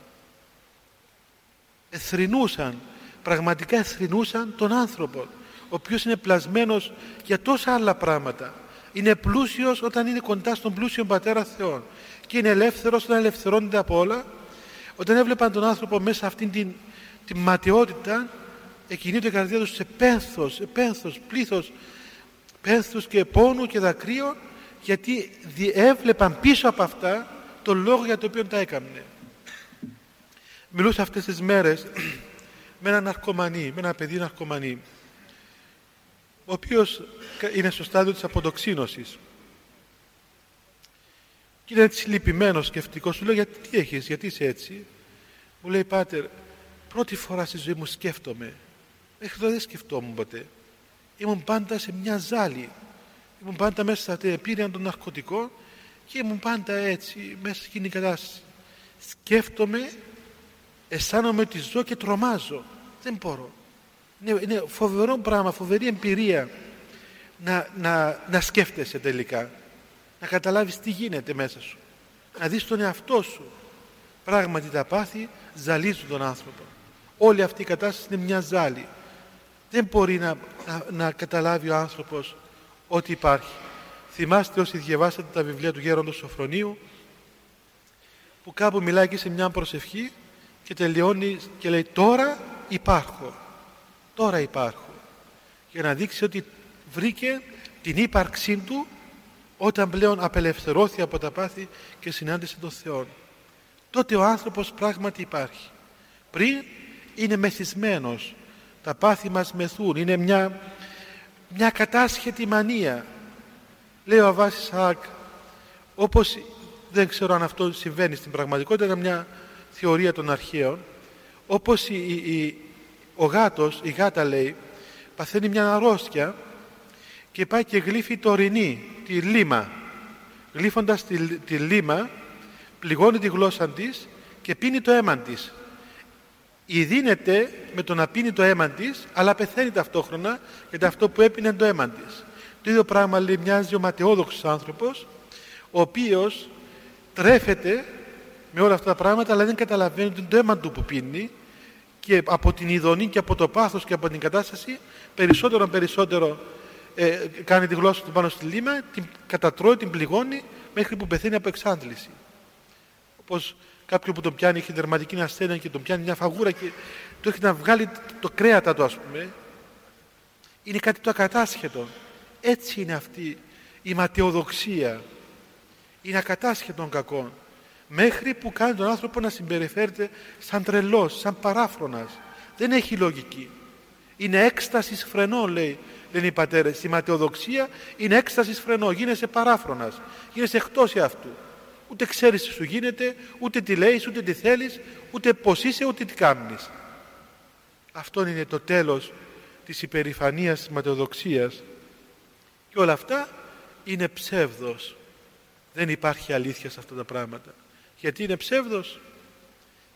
[SPEAKER 1] Εθρηνούσαν, πραγματικά εθρηνούσαν τον άνθρωπο, ο οποίος είναι πλασμένος για τόσα άλλα πράγματα. Είναι πλούσιος όταν είναι κοντά στον πλούσιο Πατέρα Θεό και είναι ελεύθερος όταν ελευθερώνεται από όλα. Όταν έβλεπαν τον άνθρωπο μέσα αυτήν την, την ματαιότητα, εκκινείται η καρδιά τους σε πένθος, σε πένθος, πλήθος πένθους και πόνου και δακρύων, γιατί έβλεπαν πίσω από αυτά τον λόγο για το οποίο τα έκαμνε. Μιλούσα αυτές τις μέρες με έναν ναρκωμανή, με ένα παιδί ναρκωμανή, ο οποίος είναι στο στάδιο της αποδοξίνωσης. Και είναι έτσι λυπημένος, σκεφτικός. Του λέω, γιατί τι έχεις, γιατί είσαι έτσι? Μου λέει, πάτερ, πρώτη φορά στη ζωή μου σκέφτομαι. Μέχρι τώρα δεν σκεφτόμουν ποτέ. Ήμουν πάντα σε μια ζάλη. Ήμουν πάντα μέσα στα επίρρεια των ναρκωτικών και ήμουν πάντα έτσι, μέσα σε εκείνη την κατάσταση. Σκέφτομαι, αισθάνομαι ότι ζω και τρομάζω. Δεν μπορώ. Είναι, είναι φοβερό πράγμα, φοβερή εμπειρία να, να, να σκέφτεσαι τελικά. Να καταλάβεις τι γίνεται μέσα σου. Να δεις τον εαυτό σου. Πράγματι τα πάθη ζαλίζουν τον άνθρωπο. Όλη αυτή η κατάσταση είναι μια ζάλη. Δεν μπορεί να, να, να καταλάβει ο άνθρωπος ότι υπάρχει. Θυμάστε όσοι διαβάσατε τα βιβλία του Γέροντος Σοφρονίου, που κάπου μιλάει και σε μια προσευχή και τελειώνει και λέει, τώρα υπάρχω. Τώρα υπάρχω. Για να δείξει ότι βρήκε την ύπαρξή του όταν πλέον απελευθερώθηκε από τα πάθη και συνάντησε τον Θεό. Τότε ο άνθρωπος πράγματι υπάρχει. Πριν είναι μεθυσμένος. Τα πάθη μας μεθούν. Είναι μια, μια κατάσχετη μανία. Λέει ο Αββάς Ισαάκ, όπως δεν ξέρω αν αυτό συμβαίνει στην πραγματικότητα, είναι μια θεωρία των αρχαίων, όπως η, η, ο γάτος, η γάτα λέει, παθαίνει μια αρρώστια και πάει και γλύφει το ορεινή, τη λίμα. Γλύφοντας τη, τη λίμα, πληγώνει τη γλώσσα της και πίνει το αίμα της. Ιδίνεται με το να πίνει το αίμα της, αλλά πεθαίνει ταυτόχρονα, γιατί αυτό που έπινε είναι το αίμα της. Το ίδιο πράγμα λέει, μοιάζει ο ματαιόδοξος άνθρωπος, ο οποίος τρέφεται με όλα αυτά τα πράγματα, αλλά δεν καταλαβαίνει ότι είναι το αίμα του που πίνει, και από την ειδονή και από το πάθος και από την κατάσταση περισσότερο περισσότερο ε, κάνει τη γλώσσα του πάνω στη λίμα, την κατατρώει, την πληγώνει μέχρι που πεθαίνει από εξάντληση. Όπως κάποιον που τον πιάνει, έχει δερματική ασθένεια και τον πιάνει μια φαγούρα και το έχει να βγάλει το κρέατα του, ας πούμε. Είναι κάτι το ακατάσχετο. Έτσι είναι αυτή η ματαιοδοξία. Είναι ακατάσχετον κακών. Μέχρι που κάνει τον άνθρωπο να συμπεριφέρεται σαν τρελός, σαν παράφρονας. Δεν έχει λογική. Είναι έκσταση φρενών, λέει, λένε οι πατέρες. Η ματαιοδοξία είναι έκσταση φρενών. Γίνεσαι παράφρονας. Γίνεσαι εκτός αυτού. Ούτε ξέρεις τι σου γίνεται, ούτε τι λέεις, ούτε τι θέλεις, ούτε πώς είσαι, ούτε τι κάνεις. Αυτό είναι το τέλος της υπερηφανίας, της ματαιοδοξίας. Και όλα αυτά είναι ψεύδος. Δεν υπάρχει αλήθεια σε αυτά τα πράγματα. Γιατί είναι ψεύδος?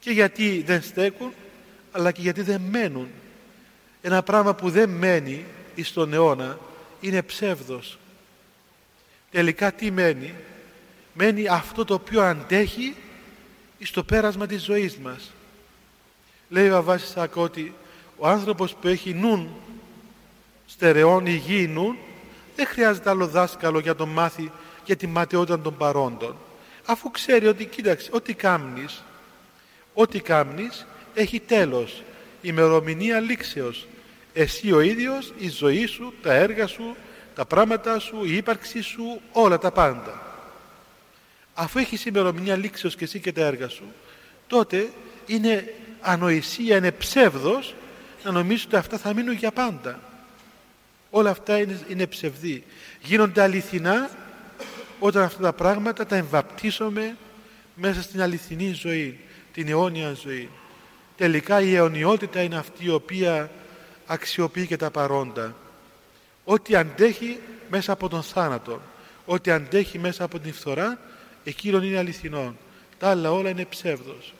[SPEAKER 1] Και γιατί δεν στέκουν, αλλά και γιατί δεν μένουν. Ένα πράγμα που δεν μένει εις τον αιώνα είναι ψεύδος. Τελικά τι μένει? Μένει αυτό το οποίο αντέχει στο πέρασμα της ζωής μας. Λέει ο Βαβάς Ισαάκ ότι ο άνθρωπος που έχει νουν στερεών, υγιή νουν, δεν χρειάζεται άλλο δάσκαλο για τον μάθει για τη ματαιότητα των παρόντων, αφού ξέρει ότι κοίταξε, ό,τι κάμνεις ό,τι κάμνεις έχει τέλος, ημερομηνία λήξεως. Εσύ ο ίδιος, η ζωή σου, τα έργα σου, τα πράγματα σου, η ύπαρξή σου, όλα τα πάντα. Αφού έχεις ημερομηνία λήξεως και εσύ και τα έργα σου, τότε είναι ανοησία, είναι ψεύδος να νομίζεις ότι αυτά θα μείνουν για πάντα. Όλα αυτά είναι, είναι ψευδή. Γίνονται αληθινά όταν αυτά τα πράγματα τα εμβαπτίσουμε μέσα στην αληθινή ζωή, την αιώνια ζωή. Τελικά η αιωνιότητα είναι αυτή η οποία αξιοποιεί και τα παρόντα. Ό,τι αντέχει μέσα από τον θάνατο, ό,τι αντέχει μέσα από την φθορά, εκείνον είναι αληθινό. Τα άλλα όλα είναι ψεύδος.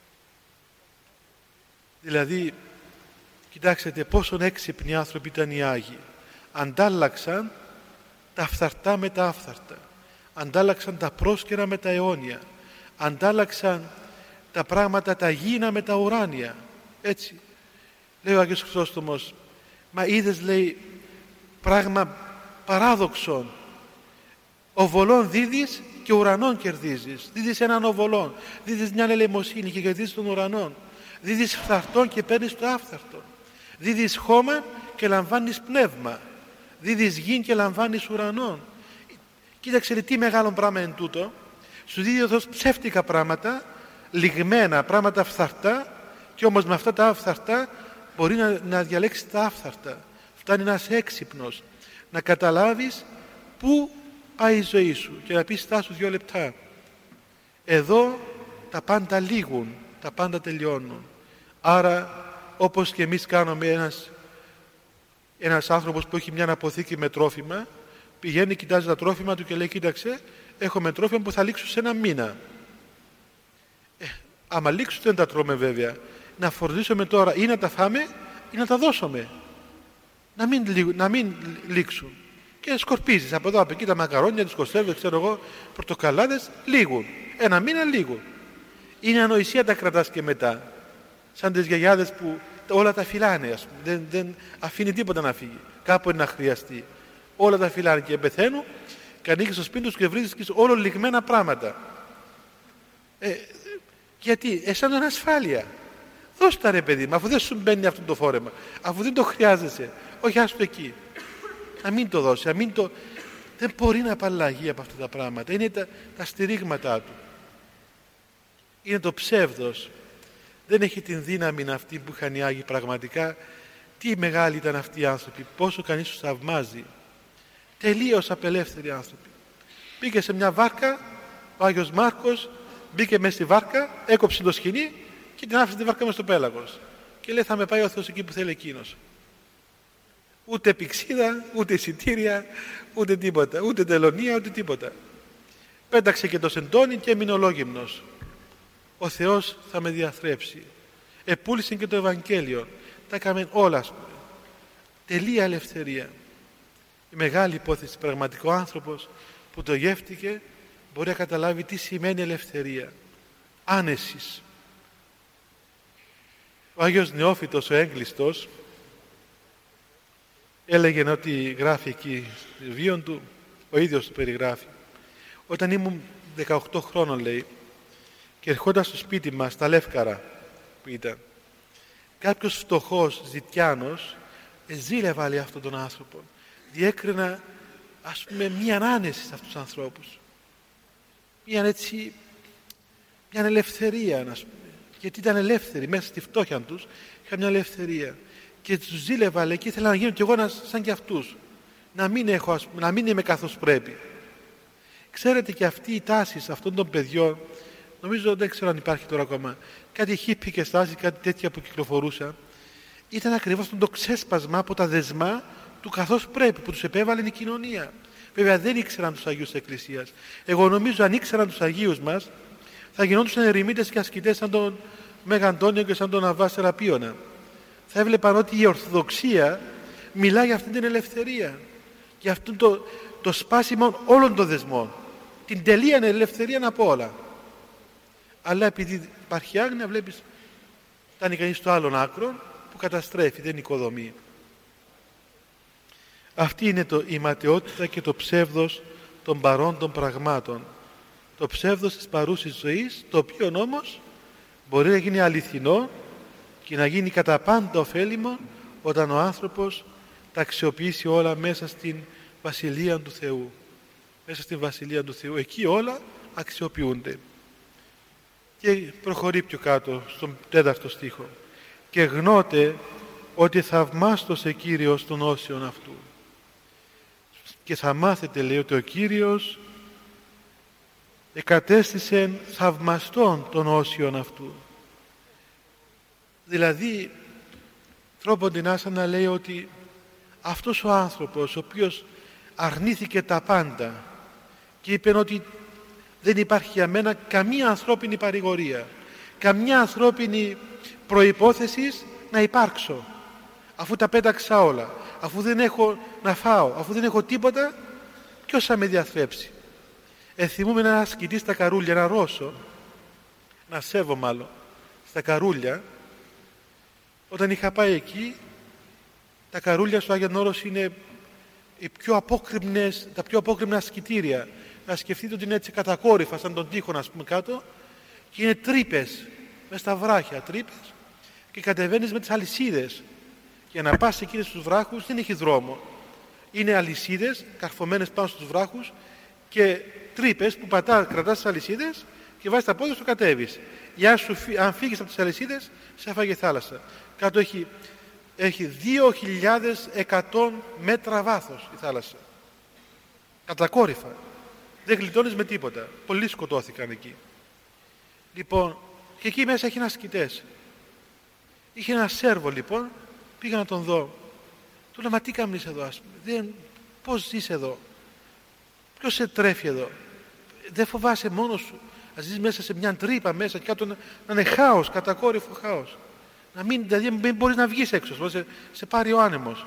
[SPEAKER 1] Δηλαδή, κοιτάξτε πόσον έξυπνοι άνθρωποι ήταν οι Άγιοι. Αντάλλαξαν τα φθαρτά με τα άφθαρτα. Αντάλλαξαν τα πρόσκαιρα με τα αιώνια. Αντάλλαξαν τα πράγματα τα γήινα με τα ουράνια. Έτσι. Λέει ο Άγιος Χρυσόστομος, μα είδες, λέει, πράγμα παράδοξον. Οβολών δίδεις και ουρανών κερδίζεις. Δίδεις έναν οβολόν, δίδεις μια ελεημοσύνη και κερδίζεις τον ουρανόν. Δίδεις φθαρτόν και παίρνεις το άφθαρτο. Δίδεις χώμα και λαμβάνεις πνεύμα. Δίδεις γη και λαμβάνεις ουρανόν. Κοίταξε τι μεγάλο πράγμα είναι τούτο. Σου δίδει εδώ ψεύτικα πράγματα, λιγμένα πράγματα φθαρτά, και όμως με αυτά τα άφθαρτα μπορεί να, να διαλέξεις τα άφθαρτα. Φτάνει να είσαι έξυπνος, να καταλάβεις πού πάει η ζωή σου και να πεις στάσου δύο λεπτά. Εδώ τα πάντα λήγουν, τα πάντα τελειώνουν. Άρα όπως και εμείς κάνουμε, ένας, ένας άνθρωπος που έχει μια αποθήκη με τρόφιμα, πηγαίνει, κοιτάζει τα τρόφιμα του και λέει, κοίταξε, έχουμε τρόφιμα που θα λήξουν σε ένα μήνα. Ε, άμα λήξουν δεν τα τρώμε βέβαια. Να φορτίσουμε τώρα ή να τα φάμε ή να τα δώσουμε. Να μην, να μην λήξουν. Και σκορπίζεις από εδώ, από εκεί τα μακαρόνια, τις κονσέρβες, ξέρω εγώ, πορτοκαλάδες, λήγουν. Ένα μήνα λήγουν. Είναι ανοησία τα κρατάς και μετά. Σαν τις γιαγιάδες που όλα τα φυλάνε, ας πούμε. Δεν, δεν αφήνει τίποτα να φύγει. Κάπου είναι να χρειαστεί. Όλα τα φυλάνε και πεθαίνουν και ανοίγεις στο σπίτι τους και βρίσκεις όλο λιγμένα πράγματα. Ε, γιατί, εσάν είναι ασφάλεια. Δώσ' τα ρε παιδί μου, αφού δεν σου μπαίνει αυτό το φόρεμα, αφού δεν το χρειάζεσαι, όχι άστο εκεί. Να μην το δώσει, να μην το... δεν μπορεί να απαλλαγεί από αυτά τα πράγματα. Είναι τα, τα στηρίγματά του. Είναι το ψεύδος. Δεν έχει την δύναμη αυτή που είχαν οι Άγιοι πραγματικά. Τι μεγάλοι ήταν αυτοί οι άνθρωποι, πόσο κανείς τους θαυμάζει. Τελείως απελεύθεροι άνθρωποι. Μπήκε σε μια βάρκα, ο Άγιος Μάρκος μπήκε μέσα στη βάρκα, έκοψε το σκοινί και την άφησε τη βάρκα μες στο πέλαγος. Και λέει, θα με πάει ο Θεός εκεί που θέλει εκείνος. Ούτε πηξίδα, ούτε εισιτήρια, ούτε τίποτα, ούτε τελωνία, ούτε τίποτα. Πέταξε και το σεντόνι και έμεινε ολόγυμνος. Ο Θεός θα με διαθρέψει. Επούλησε και το Ευαγγέλιο. Τα έκαμε όλα, ας πούμε. Τελεία ελευθερία. Η μεγάλη υπόθεση, πραγματικό άνθρωπος που το γεύτηκε μπορεί να καταλάβει τι σημαίνει ελευθερία. Άνεσης. Ο Άγιος Νεόφυτος ο έγκλειστος έλεγε ότι γράφει εκεί στο βιβλίο του, ο ίδιος το περιγράφει. Όταν ήμουν δεκαοκτώ χρόνων, λέει, και ερχόταν στο σπίτι μας, στα Λεύκαρα που ήταν, κάποιος φτωχός ζητιάνος ζήλευα, λέει, αυτόν τον άνθρωπο. Διέκρινα, ας πούμε, μία άνεση σε αυτούς τους ανθρώπους. Μία έτσι, μια ελευθερία, ας πούμε. Γιατί ήταν ελεύθεροι, μέσα στη φτώχεια τους, είχαν μια ελευθερία. Και τους ζήλευα, λέει, και ήθελα να γίνω κι εγώ σαν κι αυτούς. Να μην, έχω, ας πούμε, να μην είμαι καθώς πρέπει. Ξέρετε, και αυτή η τάση αυτών των παιδιών, νομίζω, δεν ξέρω αν υπάρχει τώρα ακόμα, κάτι χίπικες τάσεις, κάτι τέτοια που κυκλοφορούσαν, ήταν ακριβώς το ξέσπασμα από τα δεσμά του καθώς πρέπει, που τους επέβαλε η κοινωνία. Βέβαια δεν ήξεραν τους Αγίους της Εκκλησίας. Εγώ νομίζω αν ήξεραν τους Αγίους μας, θα γινόντουσαν ερημίτες και ασκητές σαν τον Μέγα Αντώνιο και σαν τον Αββά Σεραπίωνα. Θα έβλεπαν ότι η Ορθοδοξία μιλάει για αυτή την ελευθερία, για αυτό το, το σπάσιμο όλων των δεσμών, την τελεία ελευθερία από όλα. Αλλά επειδή υπάρχει άγνοια, βλέπεις, φτάνει κανείς στο άλλον άκρο που καταστρέφει, δεν οικοδομεί. Αυτή είναι το, η ματαιότητα και το ψεύδος των παρόντων πραγμάτων. Το ψεύδος της παρούσης ζωής, το οποίο όμως μπορεί να γίνει αληθινό και να γίνει κατά πάντα ωφέλιμο όταν ο άνθρωπος τα αξιοποιήσει όλα μέσα στην Βασιλεία του Θεού. Μέσα στην Βασιλεία του Θεού. Εκεί όλα αξιοποιούνται. Και προχωρεί πιο κάτω στον τέταρτο στίχο. Και γνώτε ότι θαυμάστος ο Κύριος των όσιων αυτού. Και θα μάθετε, λέει, ότι ο Κύριος εκατέστησε θαυμαστών των όσιων αυτού. Δηλαδή, τρόπον την άσα να λέει ότι αυτός ο άνθρωπος, ο οποίος αρνήθηκε τα πάντα και είπε ότι δεν υπάρχει για μένα καμία ανθρώπινη παρηγορία, καμιά ανθρώπινη προϋπόθεση να υπάρξω, αφού τα πέταξα όλα, αφού δεν έχω να φάω, αφού δεν έχω τίποτα, ποιος θα με διαθρέψει? Εθυμούμε ένα ασκητή στα Καρούλια, ένα Ρώσο, ένα Σέβο μάλλον, στα Καρούλια. Όταν είχα πάει εκεί, τα Καρούλια στο Άγιον Όρος είναι οι πιο απόκρημνες, τα πιο απόκρημνα ασκητήρια. Να σκεφτείτε ότι είναι έτσι κατακόρυφα, σαν τον τοίχο, ας πούμε, κάτω, και είναι τρύπες, μες στα βράχια, τρύπες, και κατεβαίνεις με τις αλυσίδες. Για να πας εκεί στους βράχους δεν έχει δρόμο. Είναι αλυσίδες καρφωμένες πάνω στους βράχους και τρύπες που πατά, κρατάς τις αλυσίδες και βάζεις τα πόδια σου, κατέβεις. Για σου, αν φύγεις από τις αλυσίδες, σε έφαγε θάλασσα. Κάτω έχει, έχει δύο χιλιάδες εκατό μέτρα βάθος η θάλασσα. Κατακόρυφα. Δεν γλιτώνεις με τίποτα. Πολλοί σκοτώθηκαν εκεί. Λοιπόν, και εκεί μέσα έχει ασκητές. Είχε ένα Σέρβο, λοιπόν, πήγα να τον δω. Του λέω, μα τι κάνεις εδώ, ας πούμε, δεν, πώς ζεις εδώ, ποιος σε τρέφει εδώ, δεν φοβάσαι μόνος σου να ζεις μέσα σε μια τρύπα μέσα και κάτω να, να είναι χάος, κατακόρυφο χάος, να μην, δηλαδή μην μπορείς να βγεις έξω, σε, σε πάρει ο άνεμος.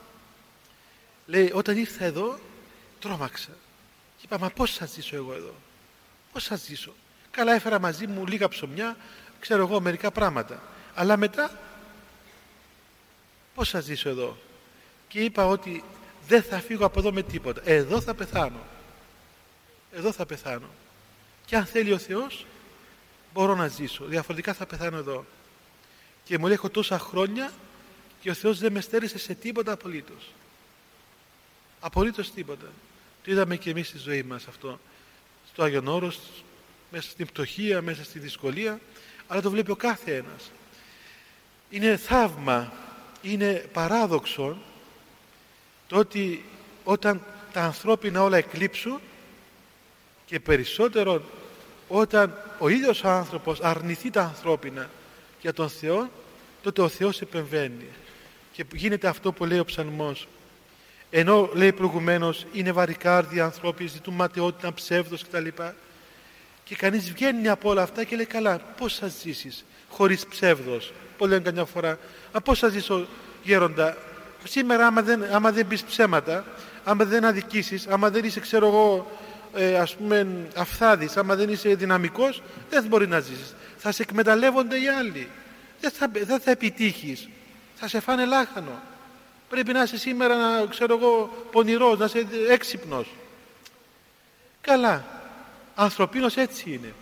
[SPEAKER 1] Λέει, όταν ήρθα εδώ τρόμαξα και είπα, μα πώς θα ζήσω εγώ εδώ, πώς θα ζήσω? Καλά, έφερα μαζί μου λίγα ψωμιά, ξέρω εγώ μερικά πράγματα, αλλά μετά πώς θα ζήσω εδώ? Και είπα ότι δεν θα φύγω από εδώ με τίποτα. Εδώ θα πεθάνω. Εδώ θα πεθάνω. Και αν θέλει ο Θεός, μπορώ να ζήσω. Διαφορετικά θα πεθάνω εδώ. Και μου λέει, έχω τόσα χρόνια και ο Θεός δεν με στέρισε σε τίποτα απολύτως. Απολύτως τίποτα. Το είδαμε και εμείς στη ζωή μας αυτό. Στο Άγιον Όρος, μέσα στην πτωχία, μέσα στη δυσκολία, αλλά το βλέπει ο κάθε ένας. Είναι θαύμα, είναι παράδοξο το ότι όταν τα ανθρώπινα όλα εκλείψουν και περισσότερο όταν ο ίδιος ο άνθρωπος αρνηθεί τα ανθρώπινα για τον Θεό, τότε ο Θεός επεμβαίνει και γίνεται αυτό που λέει ο ψαλμός. Ενώ λέει προηγουμένως είναι βαρικάρδια ανθρώποι, ζητούν ματαιότητα, ψεύδος κτλ. Και κανείς βγαίνει από όλα αυτά και λέει, καλά, πώς θα ζήσεις χωρίς ψεύδος? Που λένε καμιά φορά, α, πώς θα ζήσω γέροντα σήμερα, άμα δεν, άμα δεν πεις ψέματα, άμα δεν αδικήσεις, άμα δεν είσαι, ξέρω εγώ, ε, ας πούμε αφθάδης, άμα δεν είσαι δυναμικός, δεν μπορεί να ζήσεις. Θα σε εκμεταλλεύονται οι άλλοι, δεν θα, δεν θα επιτύχεις, θα σε φάνε λάχανο. Πρέπει να είσαι σήμερα, να, ξέρω εγώ, πονηρός, να είσαι έξυπνος. Καλά, ανθρωπίνος έτσι είναι.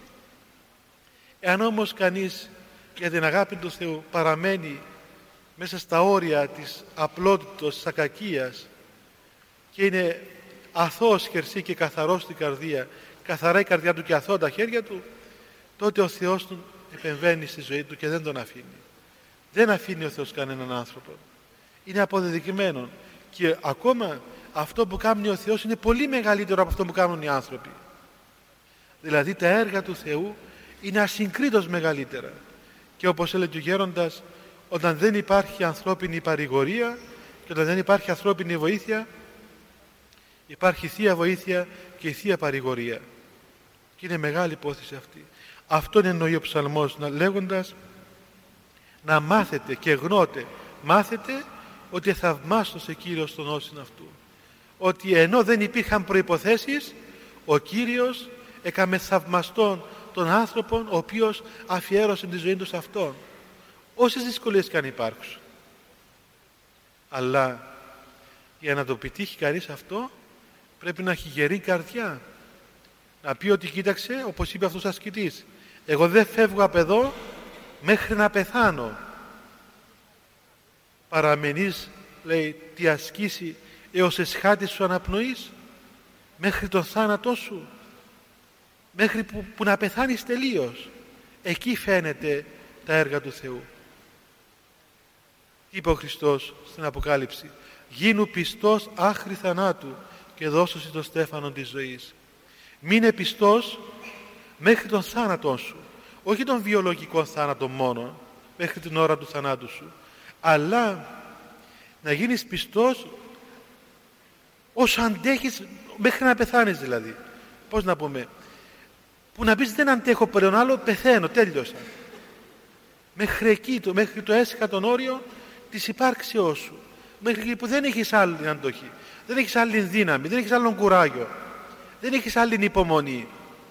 [SPEAKER 1] Εάν όμως κανείς για την αγάπη του Θεού παραμένει μέσα στα όρια της απλότητος, της ακακίας και είναι αθώος χερσί και καθαρός στην καρδία, καθαρά η καρδιά του και αθώα τα χέρια του, τότε ο Θεός του επεμβαίνει στη ζωή του και δεν τον αφήνει. Δεν αφήνει ο Θεός κανέναν άνθρωπο. Είναι αποδεδειγμένο. Και ακόμα αυτό που κάνει ο Θεός είναι πολύ μεγαλύτερο από αυτό που κάνουν οι άνθρωποι. Δηλαδή τα έργα του Θεού είναι ασυγκρίτως μεγαλύτερα. Και όπως έλεγε ο γέροντας, όταν δεν υπάρχει ανθρώπινη παρηγορία και όταν δεν υπάρχει ανθρώπινη βοήθεια, υπάρχει θεία βοήθεια και η θεία παρηγορία. Και είναι μεγάλη υπόθεση αυτή. Αυτόν εννοεί ο ψαλμός λέγοντας να μάθετε και γνώτε, μάθετε ότι θαυμάστος ο Κύριος των όσων αυτού. Ότι ενώ δεν υπήρχαν προϋποθέσεις, ο Κύριος έκαμε θαυμαστόν των άνθρωπων, ο οποίος αφιέρωσε τη ζωή του σε Αυτόν. Όσες δυσκολίες και αν υπάρξουν. Αλλά για να το πετύχει κανείς αυτό, πρέπει να έχει γερή καρδιά. Να πει ότι κοίταξε, όπως είπε αυτός ο ασκητής, εγώ δεν φεύγω από εδώ μέχρι να πεθάνω. Παραμενείς, λέει, τι ασκήσει έως εσχάτη σου αναπνοής, μέχρι το θάνατό σου, μέχρι που, που να πεθάνεις τελείως. Εκεί φαίνεται τα έργα του Θεού. Είπε ο Χριστός στην Αποκάλυψη, γίνου πιστός άχρη θανάτου και δώσωσι το στέφανο της ζωής. Μείνε πιστός μέχρι τον θάνατό σου, όχι τον βιολογικό θάνατο μόνο, μέχρι την ώρα του θανάτου σου, αλλά να γίνεις πιστός όσο αντέχεις, μέχρι να πεθάνεις δηλαδή. Πώς να πούμε, που να πεις δεν αντέχω πλέον άλλο, πεθαίνω, τέλειωσα. Μέχρι εκεί, το, μέχρι το έσχατον όριο της υπάρξεώς σου, μέχρι εκεί που δεν έχεις άλλη αντοχή, δεν έχεις άλλη δύναμη, δεν έχεις άλλον κουράγιο, δεν έχεις άλλη υπομονή.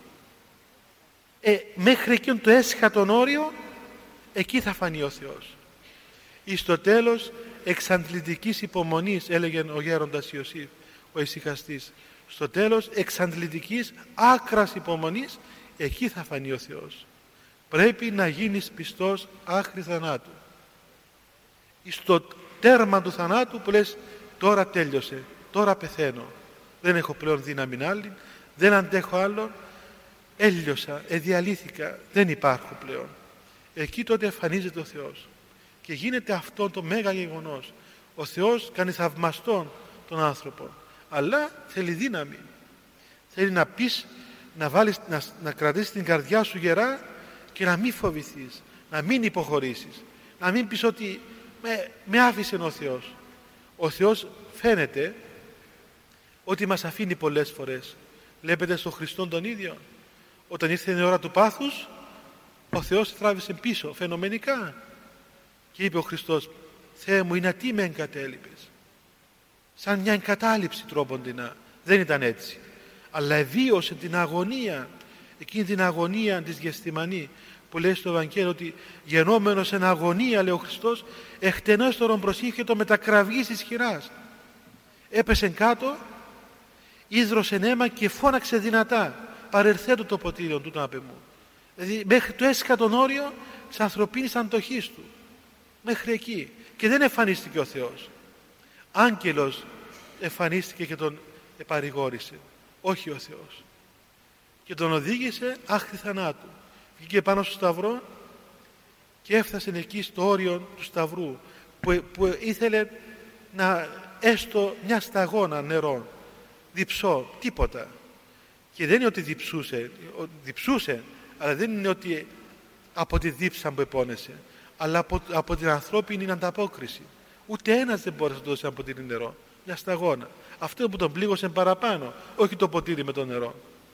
[SPEAKER 1] Ε, μέχρι εκείνο το έσχατον όριο, εκεί θα φανεί ο Θεός. Εις το τέλος εξαντλητικής υπομονής, έλεγε ο γέροντας Ιωσήφ, ο ησυχαστής, στο τέλος εξαντλητικής άκρας υπομονής, εκεί θα φανεί ο Θεός. Πρέπει να γίνεις πιστός άχρη θανάτου. Στο τέρμα του θανάτου που λες τώρα τέλειωσε, τώρα πεθαίνω, δεν έχω πλέον δύναμη άλλη, δεν αντέχω άλλο, έλειωσα, εδιαλύθηκα, δεν υπάρχω πλέον. Εκεί τότε εμφανίζεται ο Θεός και γίνεται αυτό το μέγα γεγονός. Ο Θεός κάνει θαυμαστόν τον άνθρωπο, αλλά θέλει δύναμη, θέλει να πεις, να, βάλεις, να, να κρατήσεις την καρδιά σου γερά και να μην φοβηθείς, να μην υποχωρήσεις, να μην πεις ότι με, με άφησε ο Θεός. Ο Θεός φαίνεται ότι μας αφήνει πολλές φορές. Βλέπετε στον Χριστό τον ίδιο, όταν ήρθε η ώρα του πάθους, ο Θεός τράβησε πίσω φαινομενικά και είπε ο Χριστός, Θεέ μου, είναι τι με εγκατέλειπες. Σαν μια εγκατάλειψη τρόποντινά. Δεν ήταν έτσι, αλλά εβίωσε την αγωνία, εκείνη την αγωνία της Γεσθημανή που λέει στο Ευαγγέλιο ότι γενόμενος εν αγωνία, λέει ο Χριστός, εκτενέστερον προσήχετο με τα κραυγής ισχυράς. Έπεσε κάτω, ίδρωσε αίμα και φώναξε δυνατά, παρερθέτω το ποτήριο του, να πει μου. Δηλαδή μέχρι το έσχατον όριο της ανθρωπίνης αντοχής του, μέχρι εκεί, και δεν εμφανίστηκε ο Θεός. Άγγελος εμφανίστηκε και τον επαρηγόρησε, όχι ο Θεός, και τον οδήγησε άχρη θανάτου. Βγήκε πάνω στο σταυρό και έφτασε εκεί στο όριο του σταυρού που, που ήθελε να έστω μια σταγόνα νερό, διψώ, τίποτα. Και δεν είναι ότι διψούσε, διψούσε, αλλά δεν είναι ότι από τη δίψα που επώνεσε, αλλά από, από την ανθρώπινη ανταπόκριση. Ούτε ένας δεν μπόρεσε να του δώσει ένα ποτήρι νερό, μια σταγόνα. Αυτό που τον πλήγωσε παραπάνω, όχι το ποτήρι με το νερό.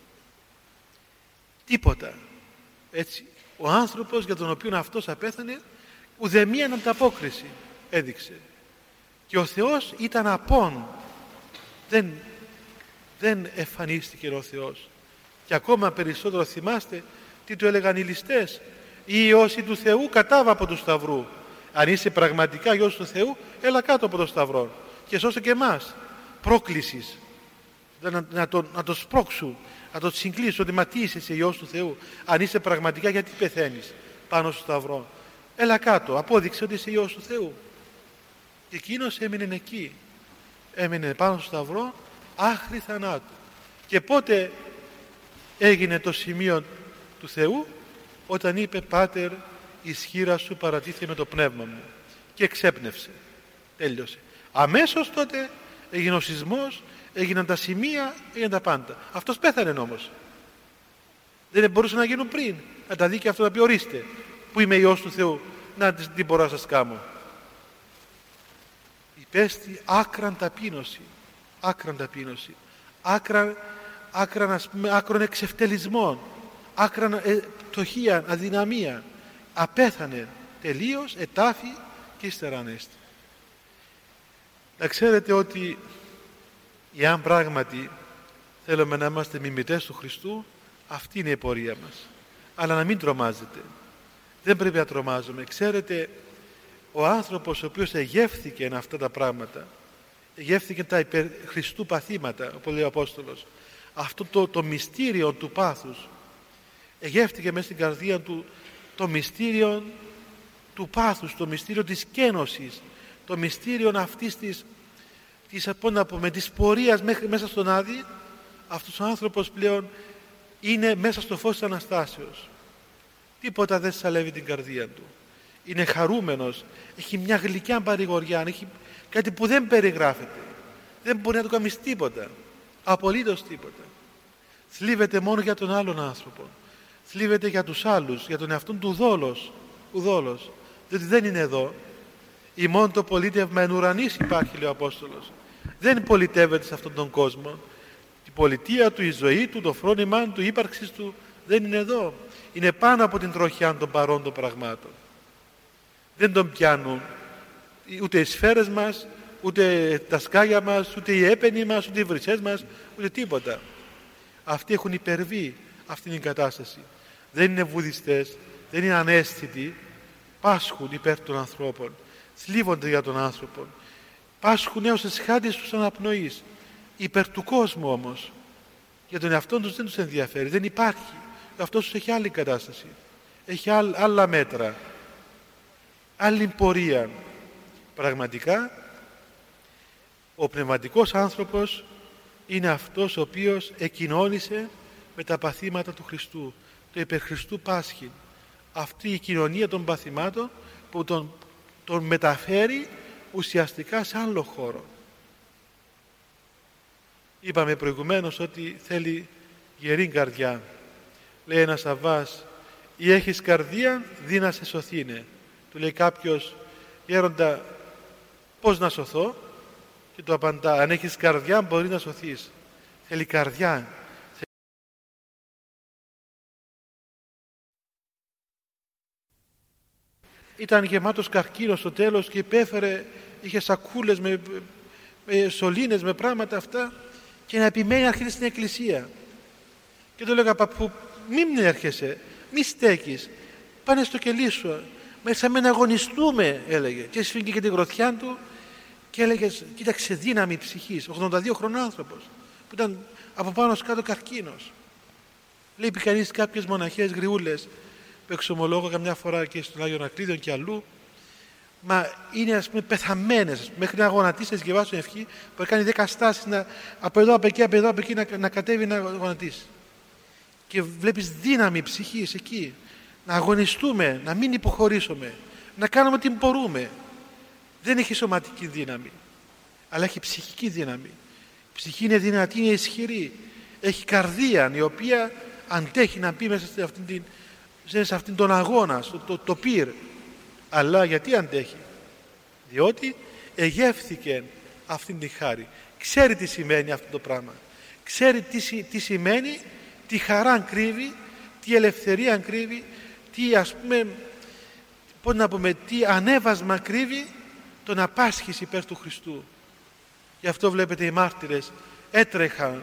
[SPEAKER 1] Τίποτα. Έτσι, ο άνθρωπος για τον οποίο αυτός απέθανε, ουδέμια ανταπόκριση έδειξε. Και ο Θεός ήταν απόν. Δεν, δεν εμφανίστηκε ο Θεός. Και ακόμα περισσότερο θυμάστε τι του έλεγαν οι ληστές. Οι Υιός του Θεού κατάβα από του σταυρού. Αν είσαι πραγματικά Υιός του Θεού, έλα κάτω από το σταυρό και σώσε και εμάς. Πρόκλησης. Να, να, το, να το σπρώξουν, να το συγκλείσουν ότι μα τι είσαι, είσαι Υιός του Θεού. Αν είσαι πραγματικά, γιατί πεθαίνεις πάνω στο σταυρό. Έλα κάτω, απόδειξε ότι είσαι Υιός του Θεού. Και εκείνος έμεινε εκεί. Έμεινε πάνω στο σταυρό άχρη θανάτου. Και πότε έγινε το σημείο του Θεού? Όταν είπε Πάτερ, η σχήρα σου παρατήθηκε με το πνεύμα μου, και εξέπνευσε, τέλειωσε. Αμέσως τότε έγινε ο σεισμός, έγιναν τα σημεία, έγιναν τα πάντα. Αυτός πέθανε όμως. Δεν μπορούσε να γίνουν πριν. Να τα δει και αυτό, να πει ορίστε, που είμαι Υιός του Θεού, να τι μπορώ να σας κάνω. Υπέστη άκραν ταπείνωση, άκραν ταπείνωση, άκραν, άκραν, ας πούμε, άκρον εξευτελισμών, άκραν ε, πτωχία, αδυναμία. Απέθανε τελείως, ετάφη και ύστερα ανέστη. Να ξέρετε ότι εάν πράγματι θέλουμε να είμαστε μιμητές του Χριστού, αυτή είναι η πορεία μας. Αλλά να μην τρομάζετε. Δεν πρέπει να τρομάζουμε. Ξέρετε, ο άνθρωπος ο οποίος εγεύθηκε αυτά τα πράγματα, εγεύθηκε τα υπερ Χριστού παθήματα, όπως λέει ο Απόστολος, αυτό το, το μυστήριο του πάθους, εγεύθηκε μέσα στην καρδία του το μυστήριο του πάθους, το μυστήριο της κένωσης, το μυστήριο αυτής της, της, να πούμε, της πορείας μέχρι, μέσα στον Άδη. Αυτός ο άνθρωπος πλέον είναι μέσα στο φως της Αναστάσεως. Τίποτα δεν σαλεύει την καρδία του. Είναι χαρούμενος, έχει μια γλυκιά παρηγοριά, έχει κάτι που δεν περιγράφεται. Δεν μπορεί να του κάνεις τίποτα, απολύτως τίποτα. Θλίβεται μόνο για τον άλλον άνθρωπο. Θλίβεται για τους άλλους, για τον εαυτόν του δόλος, ουδόλος, διότι δεν είναι εδώ. Ημών το πολίτευμα εν ουρανής υπάρχει, λέει ο Απόστολος. Δεν πολιτεύεται σε αυτόν τον κόσμο. Η πολιτεία του, η ζωή του, το φρόνημά του, η ύπαρξη του δεν είναι εδώ. Είναι πάνω από την τροχιά των παρόντων πραγμάτων. Δεν τον πιάνουν ούτε οι σφαίρες μας, ούτε τα σκάγια μας, ούτε οι έπαινοι μας, ούτε οι βρυσές μας, ούτε τίποτα. Αυτοί έχουν υπερβεί αυτήν την κατάσταση. Δεν είναι βουδιστές, δεν είναι ανέστητοι, πάσχουν υπέρ των ανθρώπων, θλίβονται για τον άνθρωπο, πάσχουν έως εσχάτης τους αναπνοής, υπέρ του κόσμου όμως. Για τον εαυτόν τους δεν τους ενδιαφέρει, δεν υπάρχει. Αυτός τους έχει άλλη κατάσταση, έχει άλλα μέτρα, άλλη πορεία. Πραγματικά ο πνευματικός άνθρωπος είναι αυτός ο οποίος εκοινώνησε με τα παθήματα του Χριστού, το υπερ Χριστού πάσχει. Αυτή η κοινωνία των παθημάτων που τον, τον μεταφέρει ουσιαστικά σε άλλο χώρο. Είπαμε προηγουμένως ότι θέλει γερή καρδιά. Λέει ένας Σαββάς, ή έχεις καρδία, δει να σε σωθήνε. Του λέει κάποιος, γέροντα, πώς να σωθώ? Και του απαντά, αν έχεις καρδιά μπορεί να σωθείς. Θέλει καρδιά. Ήταν γεμάτος καρκίνος στο τέλος και υπέφερε, είχε σακούλες με, με σωλήνες, με πράγματα αυτά, και να επιμένει να έρχεται στην εκκλησία. Και του έλεγα, παππού, μην έρχεσαι, μη στέκεις, πάνε στο κελί σου, μέσα με να αγωνιστούμε, έλεγε. Και σφίγγει και την γροθιά του και έλεγε, κοίταξε, δύναμη ψυχής, ογδόντα δύο χρονών άνθρωπος, που ήταν από πάνω κάτω καρκίνος. Λέει, πει κανείς κάποιες μοναχές γριούλες που εξομολόγω καμιά φορά και στον Άγιο Ανακλήδιο και αλλού, μα είναι, ας πούμε, πεθαμένες, μέχρι να γονατίσει, να διαβάσουν ευχή, που κάνει δέκα στάσεις, να, από εδώ, από εκεί, από εδώ, από εκεί, να, να κατέβει να γονατίσει. Και βλέπεις δύναμη ψυχής εκεί, να αγωνιστούμε, να μην υποχωρήσουμε, να κάνουμε ό,τι μπορούμε. Δεν έχει σωματική δύναμη, αλλά έχει ψυχική δύναμη. Η ψυχή είναι δυνατή, είναι ισχυρή. Έχει καρδία η οποία αντέχει να μπει μέσα σε αυτήν, την, σε αυτήν τον αγώνα, στο, το, το πυρ. Αλλά γιατί αντέχει? Διότι εγεύθηκε αυτήν την χάρη. Ξέρει τι σημαίνει αυτό το πράγμα. Ξέρει τι, τι σημαίνει, τι χαρά κρύβει, τι ελευθερία κρύβει, τι, ας πούμε, πώς να πούμε, τι ανέβασμα κρύβει το να πάσχεις υπέρ του Χριστού. Γι' αυτό βλέπετε οι μάρτυρες έτρεχαν,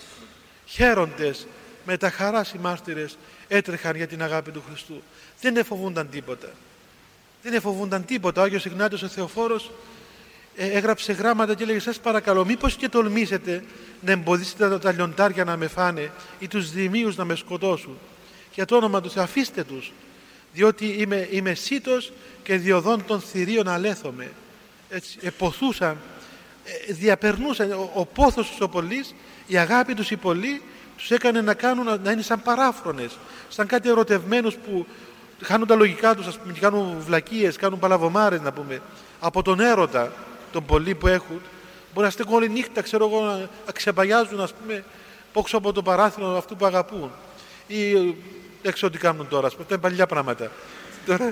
[SPEAKER 1] χαίροντες, με τα χαράς οι μάρτυρες έτρεχαν για την αγάπη του Χριστού. Δεν εφοβούνταν τίποτα. Δεν εφοβούνταν τίποτα. Ο Άγιος Ιγνάτιος ο Θεοφόρος ε, έγραψε γράμματα και έλεγε, σας παρακαλώ, μήπως και τολμήσετε να εμποδίσετε τα, τα λιοντάρια να με φάνε ή τους δημίους να με σκοτώσουν? Για το όνομα του, αφήστε τους, διότι είμαι, είμαι σύτος και διοδών των θηρίων αλέθομαι. Έτσι, εποθούσαν, ε, διαπερνούσαν, ο, ο πόθος τους ο πολλής, η αγάπη τους η πολλή, τους έκανε να, κάνουν, να είναι σαν παράφρονες, σαν κάτι ερωτευμένους που χάνουν τα λογικά τους, ας πούμε, και κάνουν βλακίες, κάνουν παλαβομάρες, να πούμε, από τον έρωτα τον πολύ που έχουν. Μπορεί να στέκουν όλη νύχτα, ξέρω εγώ, να ξεπαγιάζουν, ας πούμε, πόξω από το παράθυρο αυτού που αγαπούν. Ή δεν ξέρω τι κάνουν τώρα, ας πούμε, αυτά είναι παλιά πράγματα. Τώρα,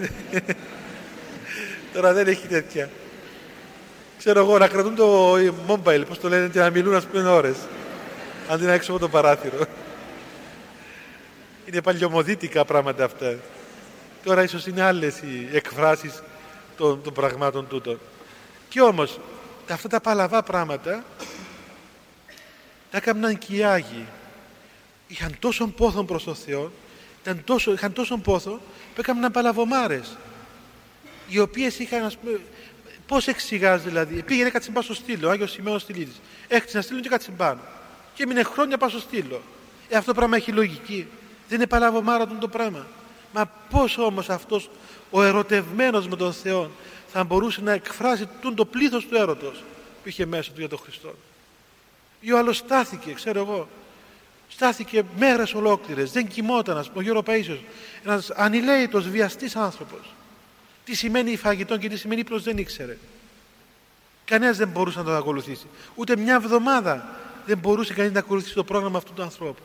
[SPEAKER 1] τώρα δεν έχει τέτοια. Ξέρω εγώ, να κρατούν το mobile, πώς το λένε, και να μιλούν, ας πούμε, ώρες, αντί να έξω από το παράθυρο. Είναι παλιωμοδίτικα πράγματα αυτά. Τώρα ίσως είναι άλλες οι εκφράσεις των, των πραγμάτων τούτων. Και όμως αυτά τα παλαβά πράγματα τα έκαναν και οι Άγιοι. Είχαν τόσο πόθο προς τον Θεό, ήταν τόσο, είχαν τόσο πόθο που έκαναν παλαβομάρες, οι οποίες είχαν, ας πούμε, πώς εξηγάζει δηλαδή, πήγαινε κάτσε πάνω στο στήλο, ο Άγιος Σημαίωνος Στυλίτης, έχτισε ένα στήλο και κάτσε πάνω και έμεινε χρόνια πάνω στο στήλο. Ε, αυτό το πράγμα έχει λογική? Δεν είναι παλαβομάρα του το πράγμα? Μα πώς όμως αυτός ο ερωτευμένος με τον Θεό θα μπορούσε να εκφράσει το πλήθος του έρωτος που είχε μέσα του για τον Χριστό? Ή ο άλλος στάθηκε, ξέρω εγώ, στάθηκε μέρες ολόκληρες, δεν κοιμόταν, ας πούμε, ο Γιώργο Παΐσιος, ένας ανηλαίητος, βιαστής άνθρωπος. Τι σημαίνει φαγητό και τι σημαίνει ύπνος δεν ήξερε. Κανένας δεν μπορούσε να τον ακολουθήσει. Ούτε μια εβδομάδα δεν μπορούσε κανείς να ακολουθήσει το πρόγραμμα αυτού του ανθρώπου.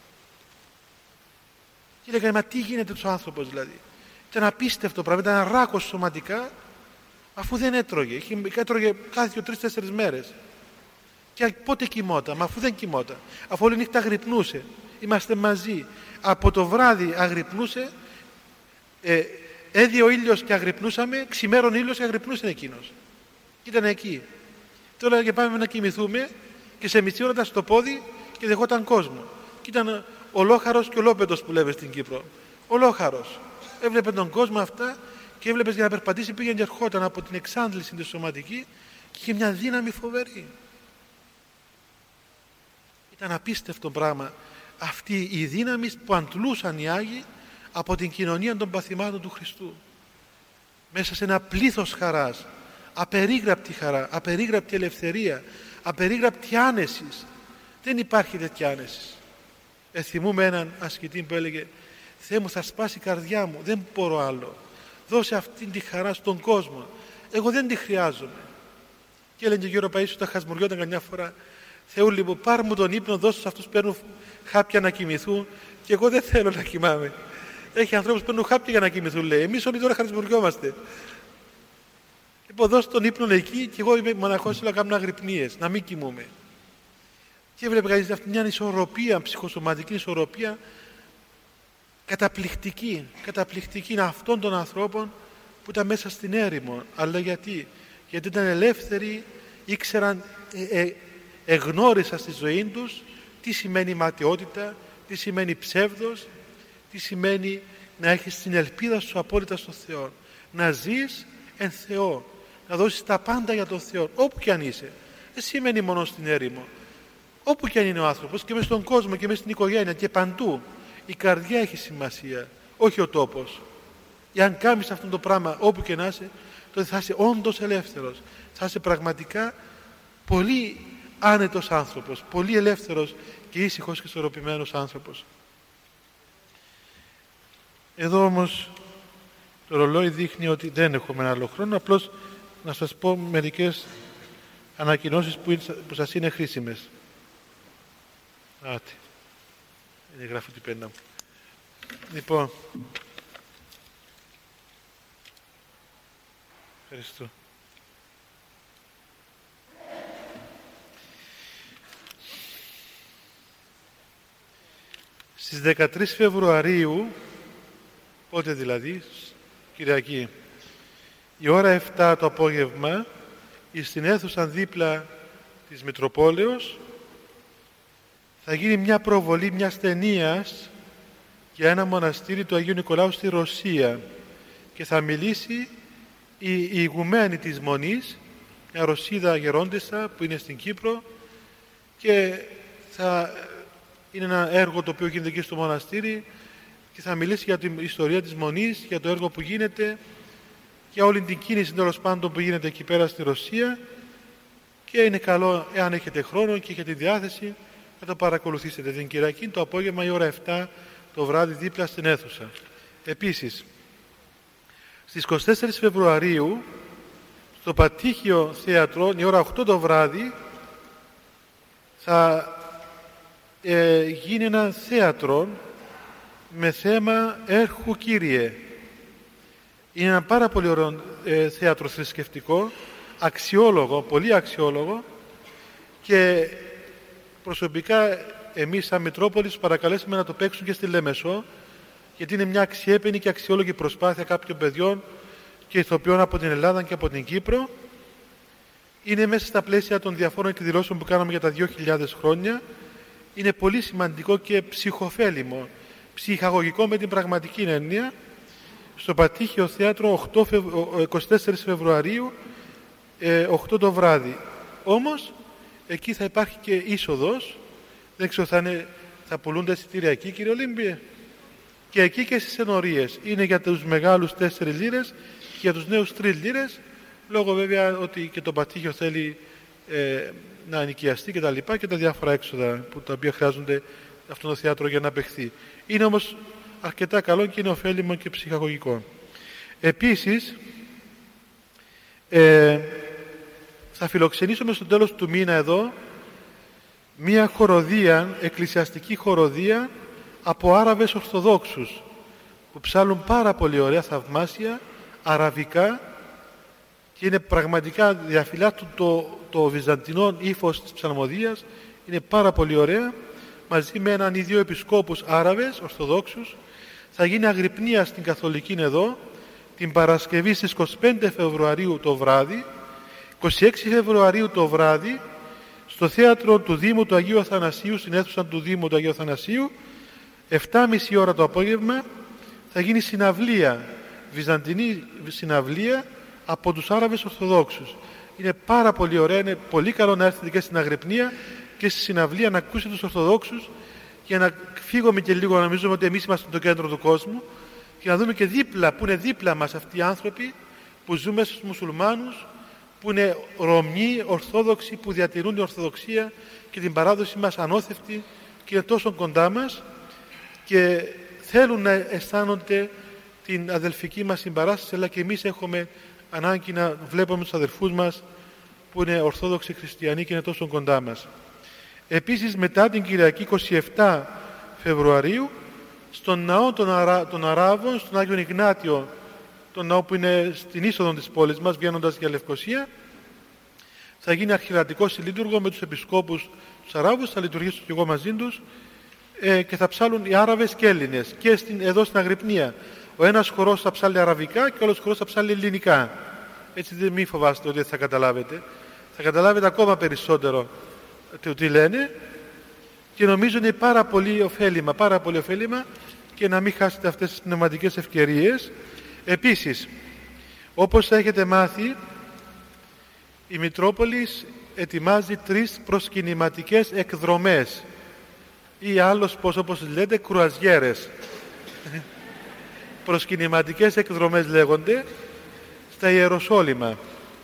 [SPEAKER 1] Και λέγανε, μα τι γίνεται τους άνθρωπος δηλαδή? Ήταν απίστευτο πράγμα, ήταν ράκος σωματικά, αφού δεν έτρωγε. Έτρωγε κάθε δύο τρεις-τέσσερις μέρες. Και πότε κοιμόταν? Μα αφού δεν κοιμόταν, αφού όλη νύχτα αγρυπνούσε. Είμαστε μαζί. Από το βράδυ αγρυπνούσε, ε, έδιε ο ήλιος και αγρυπνούσαμε, ξημέρων ήλιος και αγρυπνούσε εκείνος. Και ήταν εκεί. Τώρα και πάμε να κοιμηθούμε και σε μισή ώρα ήταν στο πόδι και δεχόταν κόσμο. Και ήταν ολόχαρος και ολόπεδος που λέμε στην Κύπρο. Ολόχαρος. Έβλεπε τον κόσμο αυτά και έβλεπε για να περπατήσει, πήγαινε και ερχόταν από την εξάντληση τη σωματική και είχε μια δύναμη φοβερή. Ήταν απίστευτο πράγμα αυτή η δύναμη που αντλούσαν οι Άγιοι από την κοινωνία των παθημάτων του Χριστού. Μέσα σε ένα πλήθος χαράς, απερίγραπτη χαρά, απερίγραπτη ελευθερία, απερίγραπτη άνεση. Δεν υπάρχει τέτοια άνεση. Εθυμούμε έναν ασκητή που έλεγε, Θεέ μου, θα σπάσει η καρδιά μου, δεν μπορώ άλλο. Δώσε αυτή τη χαρά στον κόσμο. Εγώ δεν τη χρειάζομαι. Και έλεγε ο Γιώργο Παΐσιος, τα χασμουριόταν καμιά φορά, Θεούλη μου, πάρ' μου τον ύπνο, δώσ' σε αυτούς που παίρνουν χάπια να κοιμηθούν και εγώ δεν θέλω να κοιμάμαι. Έχει ανθρώπους που παίρνουν χάπια για να κοιμηθούν, λέει. Εμείς όλοι τώρα χασμουριόμαστε. Λοιπόν, δώσ' τον ύπνο εκεί και εγώ είμαι μοναχός, θέλω να κάνω αγρυπνίες, να μην κοιμούμε. Και έβλεπε κανείς αυτή μια ισορροπία, ψυχοσωματική ισορροπία, καταπληκτική, καταπληκτική αυτών των ανθρώπων που ήταν μέσα στην έρημο. Αλλά γιατί? Γιατί ήταν ελεύθεροι, ήξεραν, ε, ε, εγνώρισαν στη ζωή τους τι σημαίνει ματαιότητα, τι σημαίνει ψεύδος, τι σημαίνει να έχεις την ελπίδα σου απόλυτα στο Θεό. Να ζεις εν Θεό, να δώσεις τα πάντα για τον Θεό, όπου και αν είσαι. Δεν σημαίνει μόνο στην έρημο. Όπου και αν είναι ο άνθρωπος, και μέσα στον κόσμο και μέσα στην οικογένεια και παντού, η καρδιά έχει σημασία, όχι ο τόπος. Εάν κάνεις αυτό το πράγμα όπου και να είσαι, τότε θα είσαι όντως ελεύθερος. Θα είσαι πραγματικά πολύ άνετος άνθρωπος, πολύ ελεύθερος και ήσυχος και ισορροπημένος άνθρωπος. Εδώ όμως το ρολόι δείχνει ότι δεν έχουμε ένα άλλο χρόνο, απλώς να σας πω μερικές ανακοινώσεις που, που σας είναι χρήσιμες. Άτε, είναι γράφω την πένα μου. Λοιπόν, ευχαριστώ. Στις δεκατρείς Φεβρουαρίου, πότε δηλαδή, Κυριακή, η ώρα επτά το απόγευμα, στην αίθουσα δίπλα της Μητροπόλεως, θα γίνει μια προβολή μιας ταινίας για ένα μοναστήρι του Αγίου Νικολάου στη Ρωσία και θα μιλήσει η, η ηγουμένη της Μονής, μια Ρωσίδα γερόντισσα που είναι στην Κύπρο, και θα είναι ένα έργο το οποίο γίνεται εκεί στο μοναστήρι και θα μιλήσει για την ιστορία της Μονής, για το έργο που γίνεται, για όλη την κίνηση τέλος πάντων που γίνεται εκεί πέρα στη Ρωσία, και είναι καλό, εάν έχετε χρόνο και έχετε διάθεση, να το παρακολουθήσετε την Κυριακή το απόγευμα η ώρα επτά το βράδυ δίπλα στην αίθουσα. Επίσης, στις είκοσι τέσσερις Φεβρουαρίου στο Πατήχιο Θέατρο η ώρα οκτώ το βράδυ θα ε, γίνει ένα θέατρο με θέμα «Έρχου Κύριε». Είναι ένα πάρα πολύ ωραίο ε, θέατρο θρησκευτικό, αξιόλογο, πολύ αξιόλογο, και προσωπικά εμείς σαν Μητρόπολης παρακαλέσαμε να το παίξουν και στη Λέμεσο, γιατί είναι μια αξιέπαινη και αξιόλογη προσπάθεια κάποιων παιδιών και ηθοποιών από την Ελλάδα και από την Κύπρο. Είναι μέσα στα πλαίσια των διαφόρων εκδηλώσεων που κάναμε για τα δύο χιλιάδες χρόνια. Είναι πολύ σημαντικό και ψυχοφέλιμο, ψυχαγωγικό με την πραγματική έννοια. Στο Πατήχιο Θέατρο είκοσι τέσσερις Φεβρουαρίου, οκτώ το βράδυ. Όμως, εκεί θα υπάρχει και είσοδος. Δεν ξέρω, θα, είναι, θα πουλούνται εισιτήρια εκεί, κύριε Ολύμπιε. Και εκεί και στις ενορίες. Είναι για τους μεγάλους τέσσερις λίρες και για τους νέους τρεις λίρες. Λόγω βέβαια ότι και το Πατήχιο θέλει ε, να ενοικιαστεί και τα λοιπά και τα διάφορα έξοδα που τα οποία χρειάζονται αυτό το θέατρο για να απεχθεί. Είναι όμως αρκετά καλό και είναι ωφέλιμο και ψυχαγωγικό. Επίσης, ε, θα φιλοξενήσουμε στο τέλος του μήνα εδώ μία χοροδία, εκκλησιαστική χοροδία από Άραβες Ορθοδόξους που ψάλουν πάρα πολύ ωραία, θαυμάσια, αραβικά και είναι πραγματικά διαφυλάττουν το, το βυζαντινό ύφος της ψαλμοδίας, είναι πάρα πολύ ωραία. Μαζί με έναν ή δύο επισκόπους Άραβες Ορθοδόξους θα γίνει αγρυπνία στην Καθολική εδώ την Παρασκευή στις είκοσι πέντε Φεβρουαρίου το βράδυ, είκοσι έξι Φεβρουαρίου το βράδυ στο θέατρο του Δήμου του Αγίου Αθανασίου, στην αίθουσα του Δήμου του Αγίου Αθανασίου, επτά και μισή ώρα το απόγευμα θα γίνει συναυλία, βυζαντινή συναυλία από τους Άραβες Ορθοδόξους. Είναι πάρα πολύ ωραία, είναι πολύ καλό να έρθετε και στην αγρυπνία και στη συναυλία να ακούσετε τους Ορθοδόξους για να φύγουμε και λίγο να νομίζουμε ότι εμείς είμαστε το κέντρο του κόσμου και να δούμε και δίπλα, που είναι δίπλα μας αυτοί οι άνθρωποι που ζούμε στους μουσουλμάνους, που είναι Ρωμιοί, Ορθόδοξοι, που διατηρούν την Ορθοδοξία και την παράδοση μας ανώθευτη και είναι τόσο κοντά μας και θέλουν να αισθάνονται την αδελφική μας συμπαράσταση, αλλά και εμείς έχουμε ανάγκη να βλέπουμε τους αδελφούς μας που είναι Ορθόδοξοι Χριστιανοί και είναι τόσο κοντά μας. Επίσης, μετά την Κυριακή είκοσι επτά Φεβρουαρίου, στον ναό των, Αρα... των Αράβων, στον Άγιο Ιγνάτιο, τον ναό που είναι στην είσοδο της πόλης μας, βγαίνοντας για Λευκοσία, θα γίνει αρχιερατικό συλλήτουργο με τους επισκόπους τους Αράβους, θα λειτουργήσω και εγώ μαζί τους ε, και θα ψάλουν οι Άραβες και Έλληνες. Και στην, εδώ στην Αγρυπνία, ο ένας χορός θα ψάλει αραβικά και ο άλλος χορός θα ψάλει ελληνικά. Έτσι δεν μη φοβάστε ότι θα καταλάβετε. Θα καταλάβετε ακόμα περισσότερο το τι λένε και νομίζω είναι πάρα πολύ ωφέλιμα, πάρα πολύ ωφέλιμα και να μην χάσετε αυτές τις πνευματικές ευκαιρίες. Επίσης, όπως θα έχετε μάθει, η Μητρόπολης ετοιμάζει τρεις προσκυνηματικές εκδρομές ή άλλως πως όπως λέτε κρουαζιέρες. Προσκυνηματικές εκδρομές λέγονται στα Ιεροσόλυμα.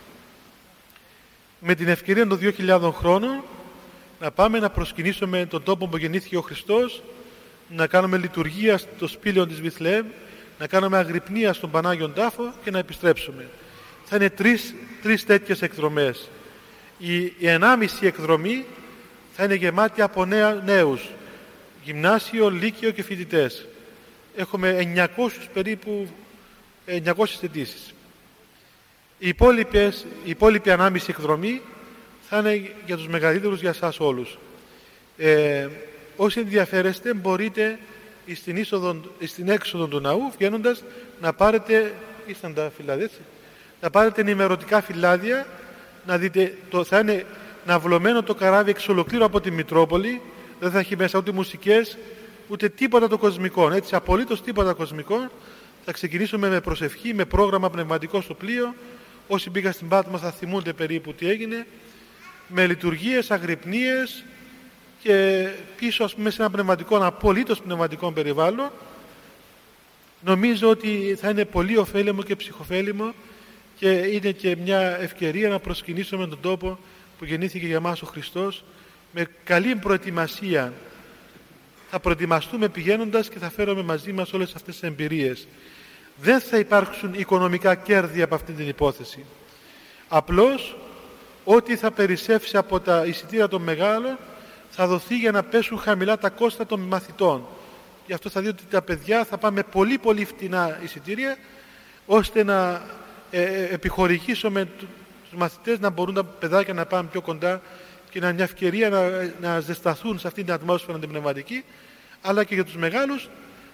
[SPEAKER 1] Με την ευκαιρία των δύο χιλιάδων χρόνων να πάμε να προσκυνήσουμε τον τόπο που γεννήθηκε ο Χριστός, να κάνουμε λειτουργία στο σπήλαιο της Βιθλεέμ, να κάνουμε αγρυπνία στον Πανάγιον Τάφο και να επιστρέψουμε. Θα είναι τρεις, τρεις τέτοιες εκδρομές. Η, η ενάμιση εκδρομή θα είναι γεμάτη από νέα, νέους, γυμνάσιο, λύκειο και φοιτητές. Έχουμε εννιακόσιους περίπου, εννιακόσιες αιτήσεις. Η υπόλοιπη ανάμιση εκδρομή θα είναι για τους μεγαλύτερους, για εσάς όλους. Ε, όσοι ενδιαφέρεστε μπορείτε στην, είσοδο, στην έξοδο του ναού βγαίνοντας να πάρετε, ήσταν τα φυλάδια έτσι, να πάρετε ενημερωτικά φυλάδια, να δείτε, το, θα είναι ναυλωμένο το καράβι εξ ολοκλήρου από τη Μητρόπολη, δεν θα έχει μέσα ούτε μουσικές, ούτε τίποτα το κοσμικό, έτσι, απολύτως τίποτα κοσμικό. Θα ξεκινήσουμε με προσευχή, με πρόγραμμα πνευματικό στο πλοίο. Όσοι μπήκαν στην Πάτμο θα θυμούνται περίπου τι έγινε, με λειτουργίες, αγρυπνίες και πίσω ας πούμε σε ένα πνευματικό, ένα απολύτως πνευματικό περιβάλλον. Νομίζω ότι θα είναι πολύ ωφέλιμο και ψυχοφέλιμο και είναι και μια ευκαιρία να προσκυνήσουμε τον τόπο που γεννήθηκε για μας ο Χριστός με καλή προετοιμασία. Θα προετοιμαστούμε πηγαίνοντας και θα φέρουμε μαζί μας όλες αυτές τις εμπειρίες. Δεν θα υπάρξουν οικονομικά κέρδη από αυτή την υπόθεση. Απλώς ό,τι θα περισσεύσει από τα εισιτήρια των μεγάλων θα δοθεί για να πέσουν χαμηλά τα κόστα των μαθητών. Γι' αυτό θα δείτε ότι τα παιδιά θα πάμε πολύ πολύ φτηνά εισιτήρια ώστε να ε, επιχορηγήσουμε τους μαθητές να μπορούν τα παιδάκια να πάνε πιο κοντά και να είναι μια ευκαιρία να, να ζεσταθούν σε αυτήν την ατμόσφαιρα την πνευματική, αλλά και για τους μεγάλους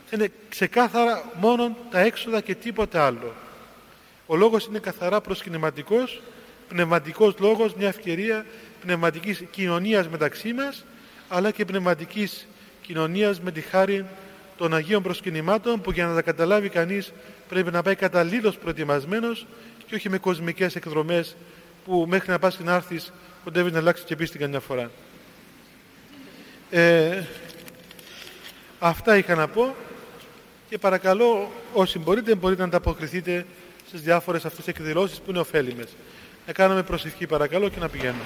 [SPEAKER 1] είναι ξεκάθαρα μόνο τα έξοδα και τίποτε άλλο. Ο λόγος είναι καθαρά προσκυνηματικός, πνευματικός λόγος, μια ευκαιρία πνευματικής κοινωνίας μεταξύ μας, αλλά και πνευματικής κοινωνίας με τη χάρη των Αγίων προσκυνημάτων, που για να τα καταλάβει κανείς πρέπει να πάει καταλήλως προετοιμασμένος και όχι με κοσμικές εκδρομές που μέχρι να πας και να έρθεις κοντεύει να αλλάξει και πίστη καμιά φορά. Ε, αυτά είχα να πω και παρακαλώ όσοι μπορείτε μπορείτε να ανταποκριθείτε στις διάφορες αυτές εκδηλώσεις που είναι ωφέλιμες. Να κάνουμε προσευχή παρακαλώ και να πηγαίνουμε.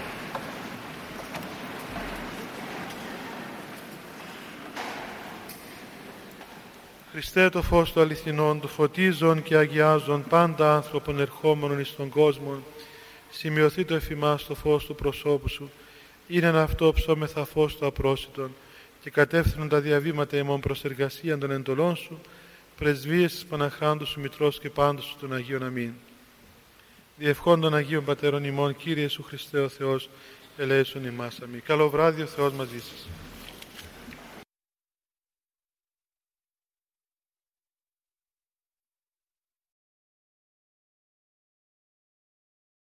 [SPEAKER 1] Χριστέ, το φως του αληθινών, του φωτίζων και αγιάζων πάντα άνθρωπον ερχόμενων εις τον κόσμο, σημειωθεί το εφημάς το φως του προσώπου σου, είναι ένα αυτό ψώμεθα φως του απρόσιτον και κατεύθυνον τα διαβήματα ημών προς εργασίαν των εντολών σου, πρεσβείες της Παναχράντου σου Μητρός και πάντως σου των Αγίων αμήν. Διευχών των Αγίων Πατέρων ημών, Κύριε Σου Χριστέ ο Θεός, ελέησον ημάς αμήν. Καλό βράδυ, ο Θεός μαζί σας.